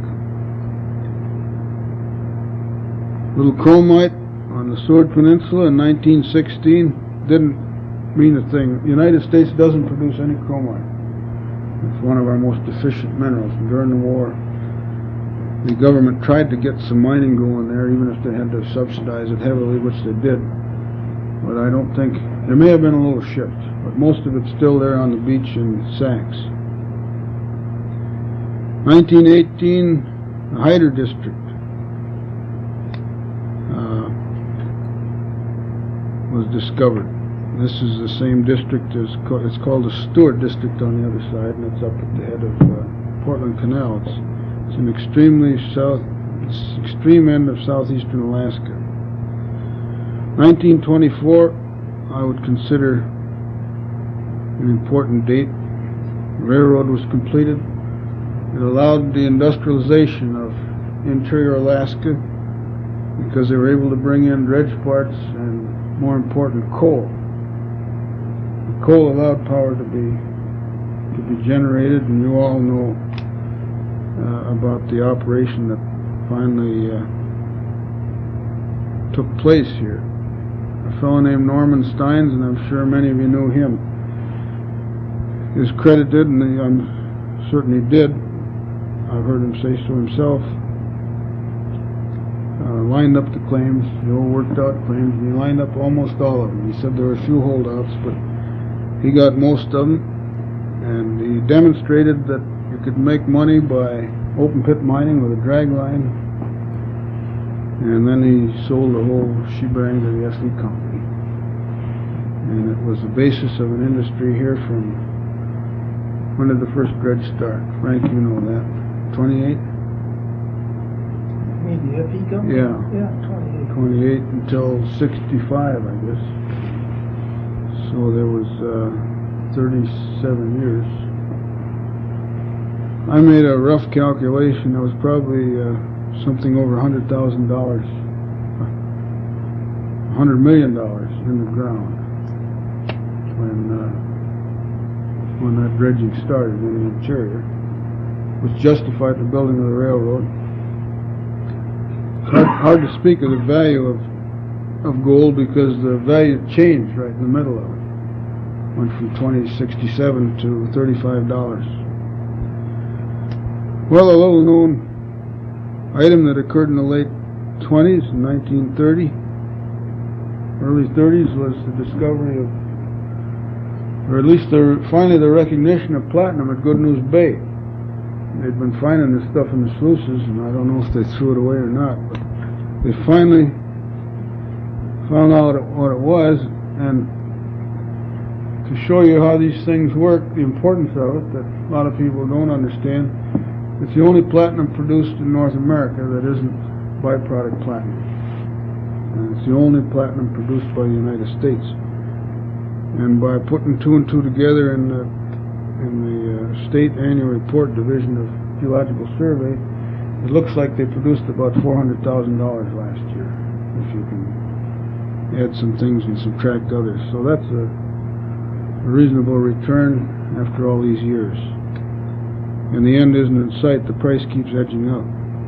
Little chromite on the Seward Peninsula in nineteen sixteen didn't mean a thing. The United States doesn't produce any chromite. It's one of our most deficient minerals. And during the war, the government tried to get some mining going there, even if they had to subsidize it heavily, which they did. But I don't think, there may have been a little shift, but most of it's still there on the beach in sacks. nineteen eighteen, the Hyder District uh, was discovered. This is the same district as, it's called the Stewart District on the other side, and it's up at the head of uh, Portland Canal. It's, it's an extremely south, it's extreme end of southeastern Alaska. nineteen twenty-four, I would consider an important date. The railroad was completed. It allowed the industrialization of interior Alaska because they were able to bring in dredge parts and, more important, coal. The coal allowed power to be to be generated, and you all know uh, about the operation that finally uh, took place here. A fellow named Norman Steins, and I'm sure many of you knew him, is credited, and he, I'm certain he did, I've heard him say so himself, uh, lined up the claims, the old worked out claims, and he lined up almost all of them. He said there were a few holdouts, but he got most of them, and he demonstrated that you could make money by open pit mining with a drag line. And then he sold the whole shebang to the S E Company. And it was the basis of an industry here from When did the first dredge start? Frank, you know that. twenty-eight? Maybe if he comes? Yeah. Yeah, twenty-eight. twenty-eight until sixty-five, I guess. So there was uh, thirty-seven years. I made a rough calculation. It was probably uh, something over one hundred thousand dollars, one hundred million dollars in the ground when uh, when that dredging started in the interior, which justified the building of the railroad. Hard, hard to speak of the value of of gold because the value changed right in the middle of it. Went from twenty sixty-seven to thirty-five dollars. Well, a little known item that occurred in the late twenties, in nineteen thirty, early thirties, was the discovery of, or at least the, finally the recognition of platinum at Good News Bay. They'd been finding this stuff in the sluices, and I don't know if they threw it away or not, but they finally found out what it was. And to show you how these things work, the importance of it, that a lot of people don't understand, it's the only platinum produced in North America that isn't byproduct platinum. And it's the only platinum produced by the United States. And by putting two and two together in the, in the uh, State Annual Report Division of Geological Survey, it looks like they produced about four hundred thousand dollars last year, if you can add some things and subtract others. So that's a, a reasonable return after all these years. And the end isn't in sight. The price keeps edging up.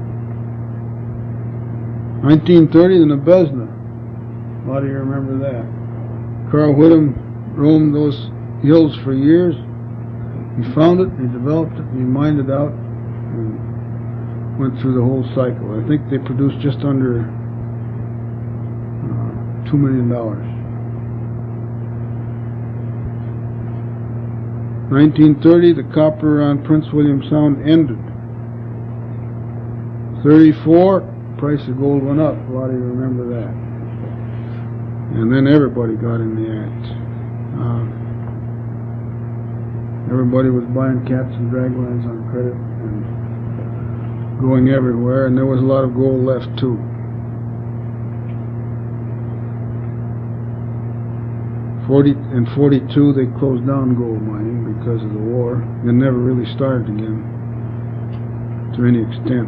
nineteen thirty, the Nebezna. A lot of you remember that. Carl Whittam roamed those hills for years. He found it, he developed it, he mined it out, and went through the whole cycle. I think they produced just under uh, two million dollars. nineteen thirty, the copper on Prince William Sound ended. thirty-four, price of gold went up. A lot of you remember that. And then everybody got in the act. Uh, everybody was buying cats and draglines on credit and going everywhere, and there was a lot of gold left too. Forty in forty-two, they closed down gold mining because of the war. It never really started again to any extent.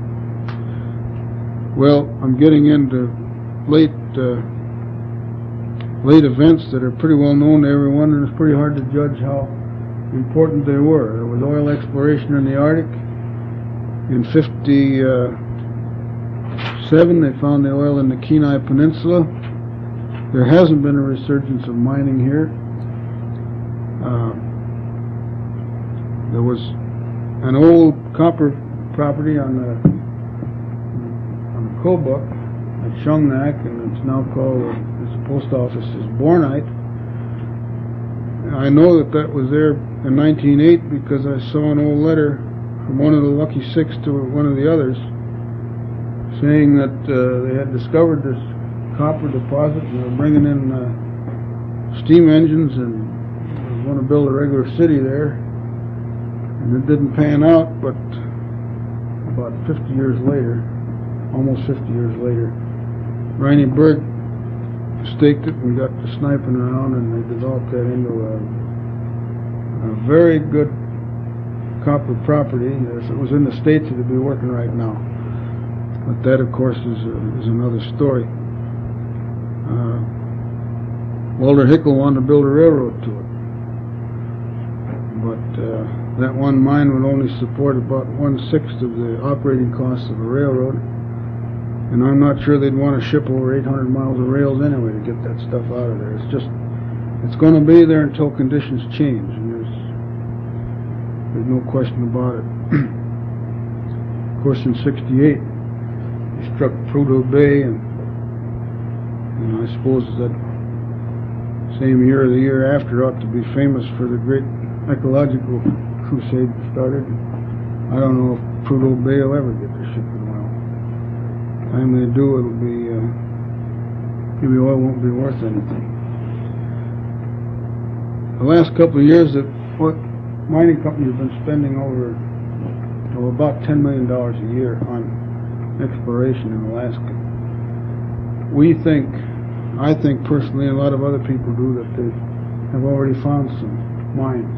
Well, I'm getting into late uh, late events that are pretty well known to everyone, and it's pretty hard to judge how important they were. There was oil exploration in the Arctic. In fifty-seven, they found the oil in the Kenai Peninsula. There hasn't been a resurgence of mining here. Uh, there was an old copper property on the on the Kobuk at Shungnak, and it's now called, the post office is Bornite. I know that that was there in nineteen oh eight because I saw an old letter from one of the Lucky Six to one of the others saying that uh, they had discovered this copper deposit and they're bringing in uh, steam engines and want to build a regular city there, and it didn't pan out. But about fifty years later, almost fifty years later, Riney Berg staked it and got to sniping around, and they developed that into a, a very good copper property. If it was in the States, it would be working right now, but that of course is, a, is another story. Uh, Walter Hickel wanted to build a railroad to it, but uh, that one mine would only support about one-sixth of the operating costs of a railroad, and I'm not sure they'd want to ship over eight hundred miles of rails anyway to get that stuff out of there. It's just, it's going to be there until conditions change, and there's, there's no question about it. Of course, in sixty-eight, he struck Prudhoe Bay, and You know, I suppose that same year or the year after ought to be famous for the great ecological crusade that started. I don't know if Prudhoe Bay will ever get their shipping oil. The time they do, it'll be, uh, maybe oil won't be worth anything. The last couple of years, that what mining companies have been spending over oh, about ten million dollars a year on exploration in Alaska. We think, I think personally, and a lot of other people do, that they have already found some mines.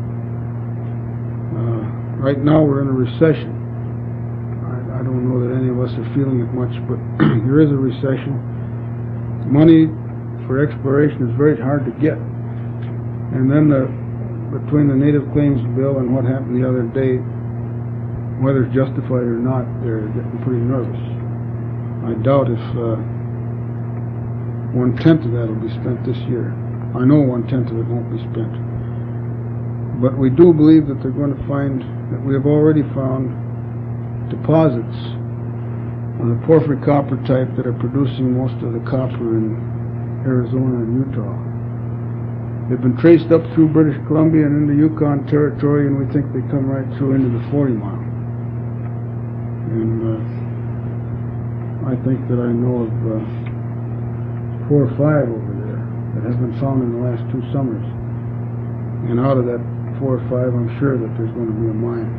Uh, right now we're in a recession. I, I don't know that any of us are feeling it much, but there is a recession. Money for exploration is very hard to get. And then the, between the Native Claims Bill and what happened the other day, whether it's justified or not, they're getting pretty nervous. I doubt if uh, one-tenth of that will be spent this year. I know one-tenth of it won't be spent. But we do believe that they're going to find, that we have already found deposits on the porphyry copper type that are producing most of the copper in Arizona and Utah. They've been traced up through British Columbia and into Yukon Territory, and we think they come right through into the forty mile. And uh, I think that I know of uh, four or five over there that have been found in the last two summers. And out of that four or five, I'm sure that there's going to be a mine.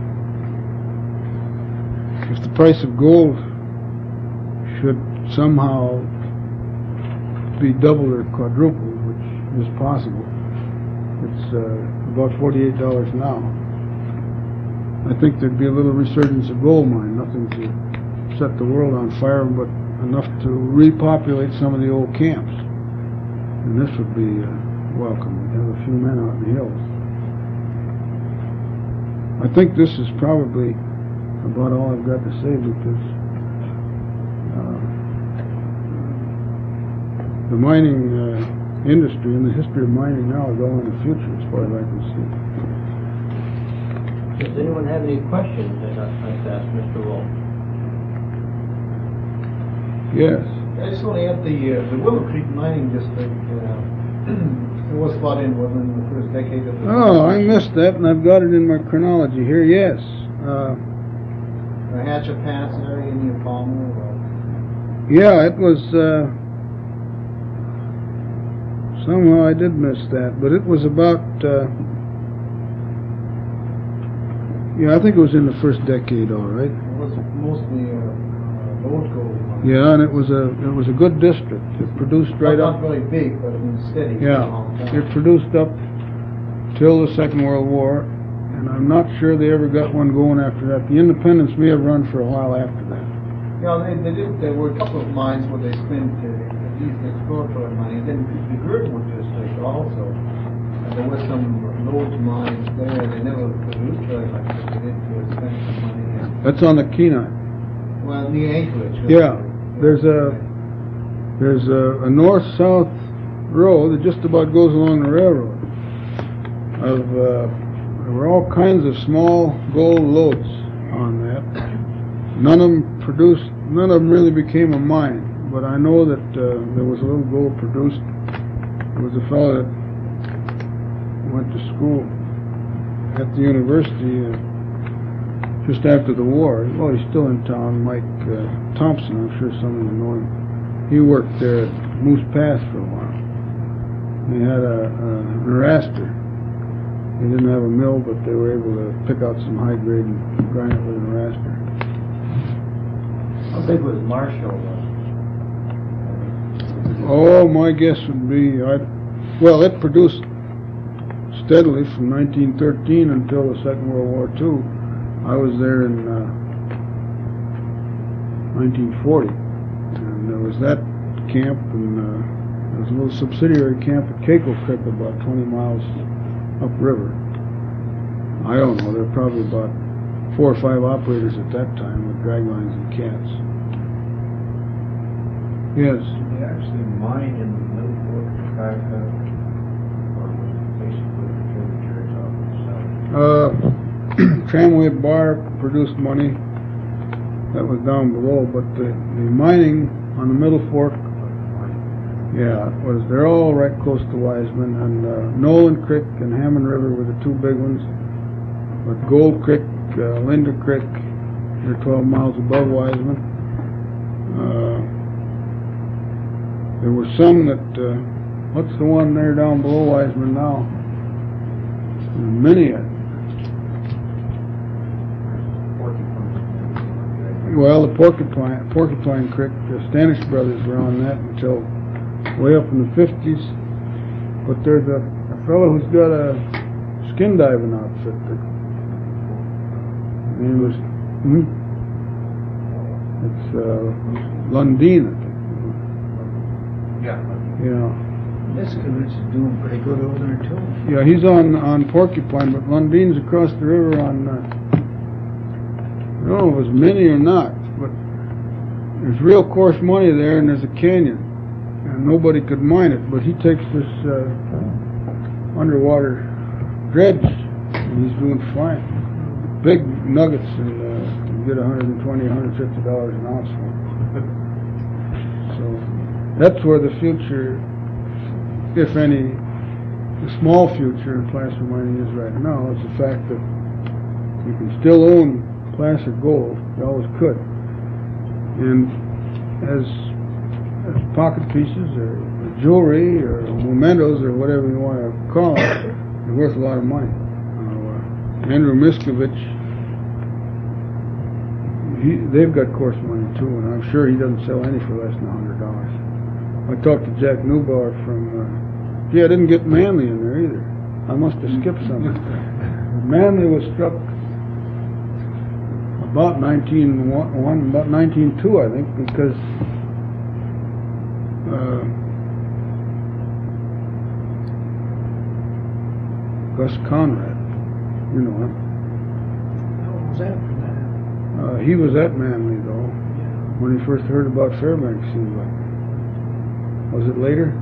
If the price of gold should somehow be double or quadruple, which is possible, it's uh, about forty-eight dollars now. I think there'd be a little resurgence of gold mine, nothing to set the world on fire, but enough to repopulate some of the old camps. And this would be uh, welcome. We'd have a few men out in the hills. I think this is probably about all I've got to say, because uh, the mining uh, industry and the history of mining now is all in the future, as far as I can see. Does anyone have any questions they'd like to ask Mister Wolf? Yes. I just want to add the uh, the Willow Creek Mining District. Uh, it was brought in within the first decade of the. Oh, I missed that, and I've got it in my chronology here. Yes. Uh, the Hatchet Pass area in New Palmer. Or... Yeah, it was. Uh, somehow I did miss that, but it was about. Uh, Yeah, I think it was in the first decade, all right. It was mostly uh, uh, gold gold. Yeah, and it was a it was a good district. It produced right not, up. Not very big, but it was steady. Yeah, it produced up till the Second World War, and I'm not sure they ever got one going after that. The Independence may have run for a while after that. Yeah, they, they did. There were a couple of mines where they spent uh, at least exploratory money. And then the Girdwood district also. And there were some Lord's mines there. They never produced very much, but they did uh, spend some money. And, That's on the Kenai. well, near Anchorage. Yeah, there's a there's a, a north-south road that just about goes along the railroad. Of uh, there were all kinds of small gold lodes on that. None of them produced. None of them really became a mine. But I know that uh, there was a little gold produced. There was a fellow that went to school at the university uh, just after the war. Well, he's still in town. Mike uh, Thompson. I'm sure some of you know him. He worked there at Moose Pass for a while. He had a, a an araster. They didn't have a mill, but they were able to pick out some high grade and grind it with an araster. How big was Marshall? Uh, Oh, my guess would be, I, well, it produced steadily from nineteen thirteen until the Second World War Two. I was there in uh, nineteen forty, and there was that camp, and uh, there was a little subsidiary camp at Keiko Creek, about twenty miles upriver. I don't know, there were probably about four or five operators at that time with drag lines and cats. Yes. They actually mine in the Middle Fork, Chicago, or was it basically the tributaries off the south? Uh, Tramway Bar produced money. That was down below, but the, the mining on the Middle Fork, yeah, it was, they're all right close to Wiseman, and uh, Nolan Creek and Hammond River were the two big ones. But Gold Creek, uh, Linda Creek, they're twelve miles above Wiseman. Uh, there were some that, uh, what's the one there down below Wiseman now? Many, Well, the Porcupine, Porcupine Creek, the Stanish brothers were on that until way up in the fifties. But there's a, a fellow who's got a skin diving outfit. That, his name was, hmm? It's uh, Lundin, I think. Yeah. Yeah. Miscavige is doing pretty good over there too. Yeah, he's on, on Porcupine, but Lundin's across the river on, uh, I don't know if it was Mini or not, but there's real coarse money there and there's a canyon. And nobody could mine it, but he takes this uh, underwater dredge and he's doing fine. Big nuggets, and uh, you get one hundred twenty, one hundred fifty dollars an ounce for them. So that's where the future, if any, the small future in placer mining is right now. It's the fact that you can still own placer gold, you always could, and as, as pocket pieces or, or jewelry or mementos or whatever you want to call it, they're worth a lot of money. Uh, Andrew Miscavige, he, they've got coarse money too, and I'm sure he doesn't sell any for less than a hundred dollars. I talked to Jack Neubauer from, uh, yeah, I didn't get Manly in there either. I must have skipped something. Manly was struck about nineteen oh one, about nineteen oh two, I think, because uh, Gus Conrad, you know him. How was that for that? Uh, he was at Manly though, when he first heard about Fairbanks, seemed like. Was it later?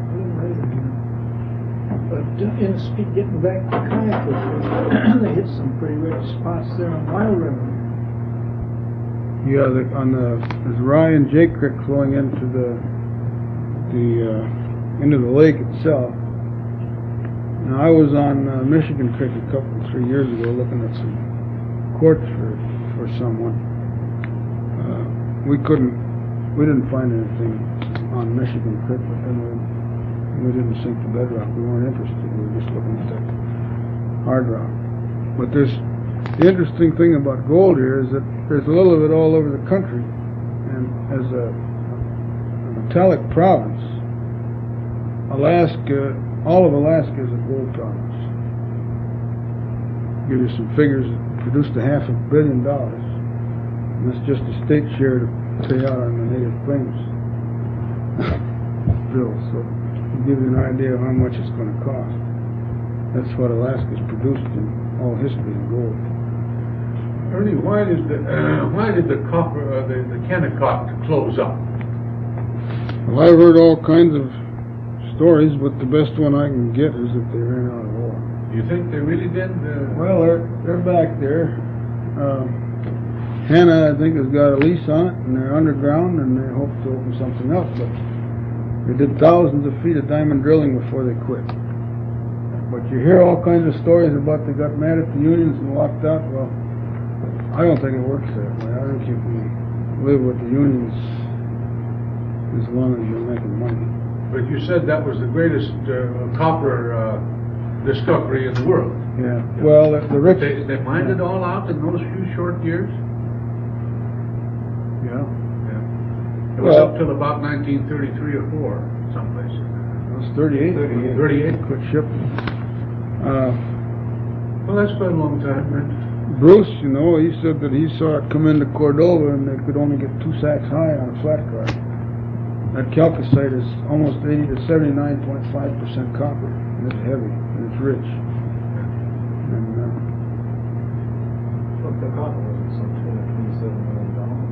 But uh, in speed, getting back to Kayakers, they hit some pretty rich spots there on Wild River. Yeah, the, on the there's Rye and Jake Creek flowing into the the uh, into the lake itself. Now I was on uh, Michigan Creek a couple three years ago looking at some quartz for for someone. Uh, we couldn't, we didn't find anything on Michigan Creek, but then we we didn't sink the bedrock. We weren't interested. We were just looking at the hard rock. But there's the interesting thing about gold here is that there's a little of it all over the country, and as a, a metallic province, Alaska, all of Alaska is a gold province. Give you some figures. It produced a half a billion dollars, and that's just a state share to pay out on the native claims bill. So to give you an idea of how much it's going to cost. That's what Alaska's produced in all history in gold. Ernie, why did the uh, why did the copper uh, the the Kennecott close up? Well, I've heard all kinds of stories, but the best one I can get is that they ran out of oil. You think they really did? Uh, Well, they're they're back there. Uh, Hannah, I think, has got a lease on it, and they're underground, and they hope to open something up. But they did thousands of feet of diamond drilling before they quit. But you hear all kinds of stories about they got mad at the unions and walked out. Well, I don't think it works that way. I think you can live with the unions as long as you're making money. but you said that was the greatest uh, copper uh, discovery in the world. Yeah. Well, the, the rich. They, they mined it all out in those few short years. Yeah. Yeah. It was Well- up till about nineteen thirty-three or four, someplace. It was thirty-eight. thirty-eight. thirty-eight. Quit shipping. Uh, Well, that's quite a long time, right? Bruce, you know, he said that he saw it come into Cordova and they could only get two sacks high on a flat car. That chalcocite is almost eighty to seventy-nine point five percent copper, and it's heavy and it's rich. And uh, But the copper was some twenty-seven million dollars.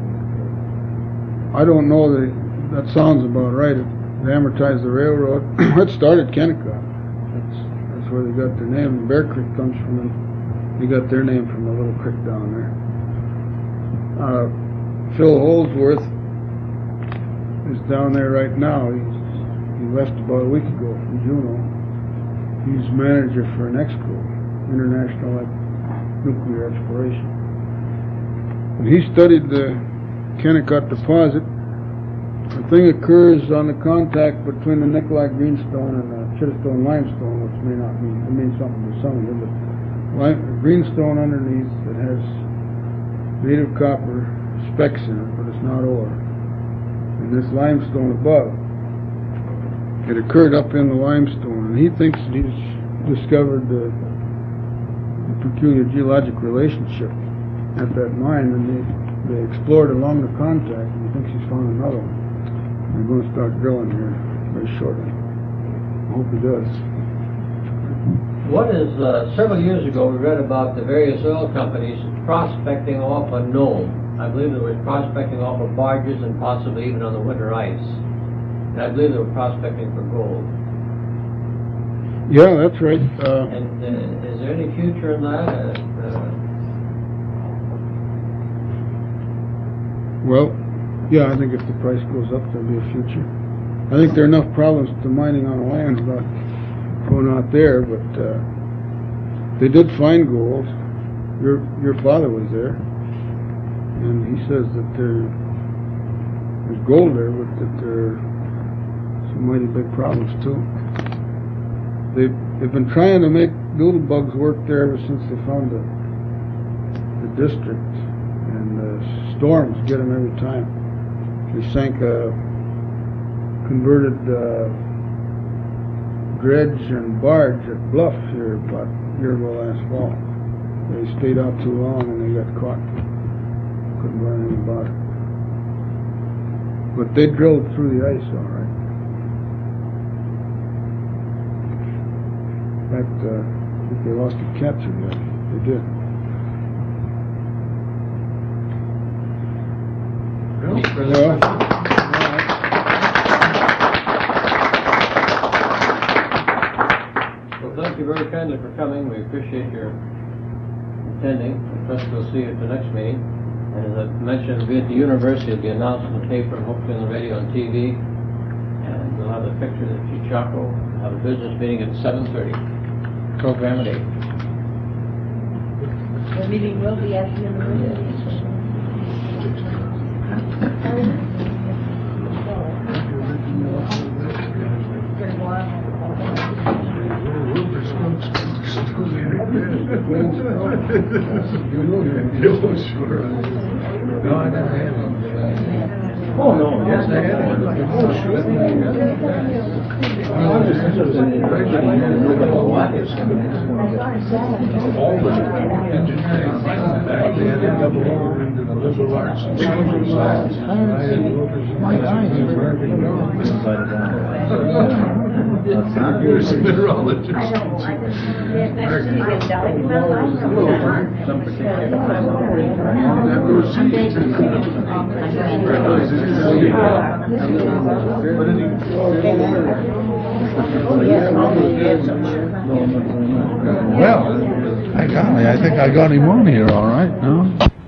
I don't know that that sounds about right. It, they amortized the railroad. It started Kennecott. That's that's where they got their name. Bear Creek comes from them. They got their name from the little creek down there. Uh, Phil Holdsworth is down there right now. He's, he left about a week ago from Juneau. He's manager for NEXCO, International Nuclear Exploration. And he studied the Kennecott deposit. The thing occurs on the contact between the Nikolai greenstone and the Chittestone limestone, which may not mean, it means something to some of you, but lime, greenstone underneath that has native copper specks in it, but it's not ore. And this limestone above, it occurred up in the limestone, and he thinks that he's discovered the, the peculiar geologic relationship at that mine, and they, they explored along the contact, and he thinks he's found another one. They're going to start drilling here very shortly. I hope he does. What is, uh, several years ago, we read about the various oil companies prospecting off a Nome. I believe there was prospecting off of barges and possibly even on the winter ice. And I believe they were prospecting for gold. Yeah, that's right. Uh, And uh, is there any future in that? Uh, uh, well, yeah, I think if the price goes up, there'll be a future. I think there are enough problems to mining on land about going out there, but uh, they did find gold. Your your father was there, and he says that there there's gold there, but that there are some mighty big problems too. They've they've been trying to make doodle bugs work there ever since they found the the district, and the storms get them every time. They sank a converted uh, dredge and barge at Bluff here about a year ago last fall. They stayed out too long and they got caught. Couldn't learn anything about it. But they drilled through the ice all right. In fact, uh, I think they lost a cat through the ice. They did. Any further Well, questions? Well, thank you very kindly for coming. We appreciate your attending. I trust we'll see you at the next meeting. And as I mentioned, it'll be at the university. It'll be announced in the paper and hopefully on the radio and T V. And we'll have a picture of Chichaco. We'll have a business meeting at seven thirty. Program at eight. The meeting will be at the university. Oh, no, yes, I had one. Oh, sure. Well, by golly, I think I got him on here all right, no?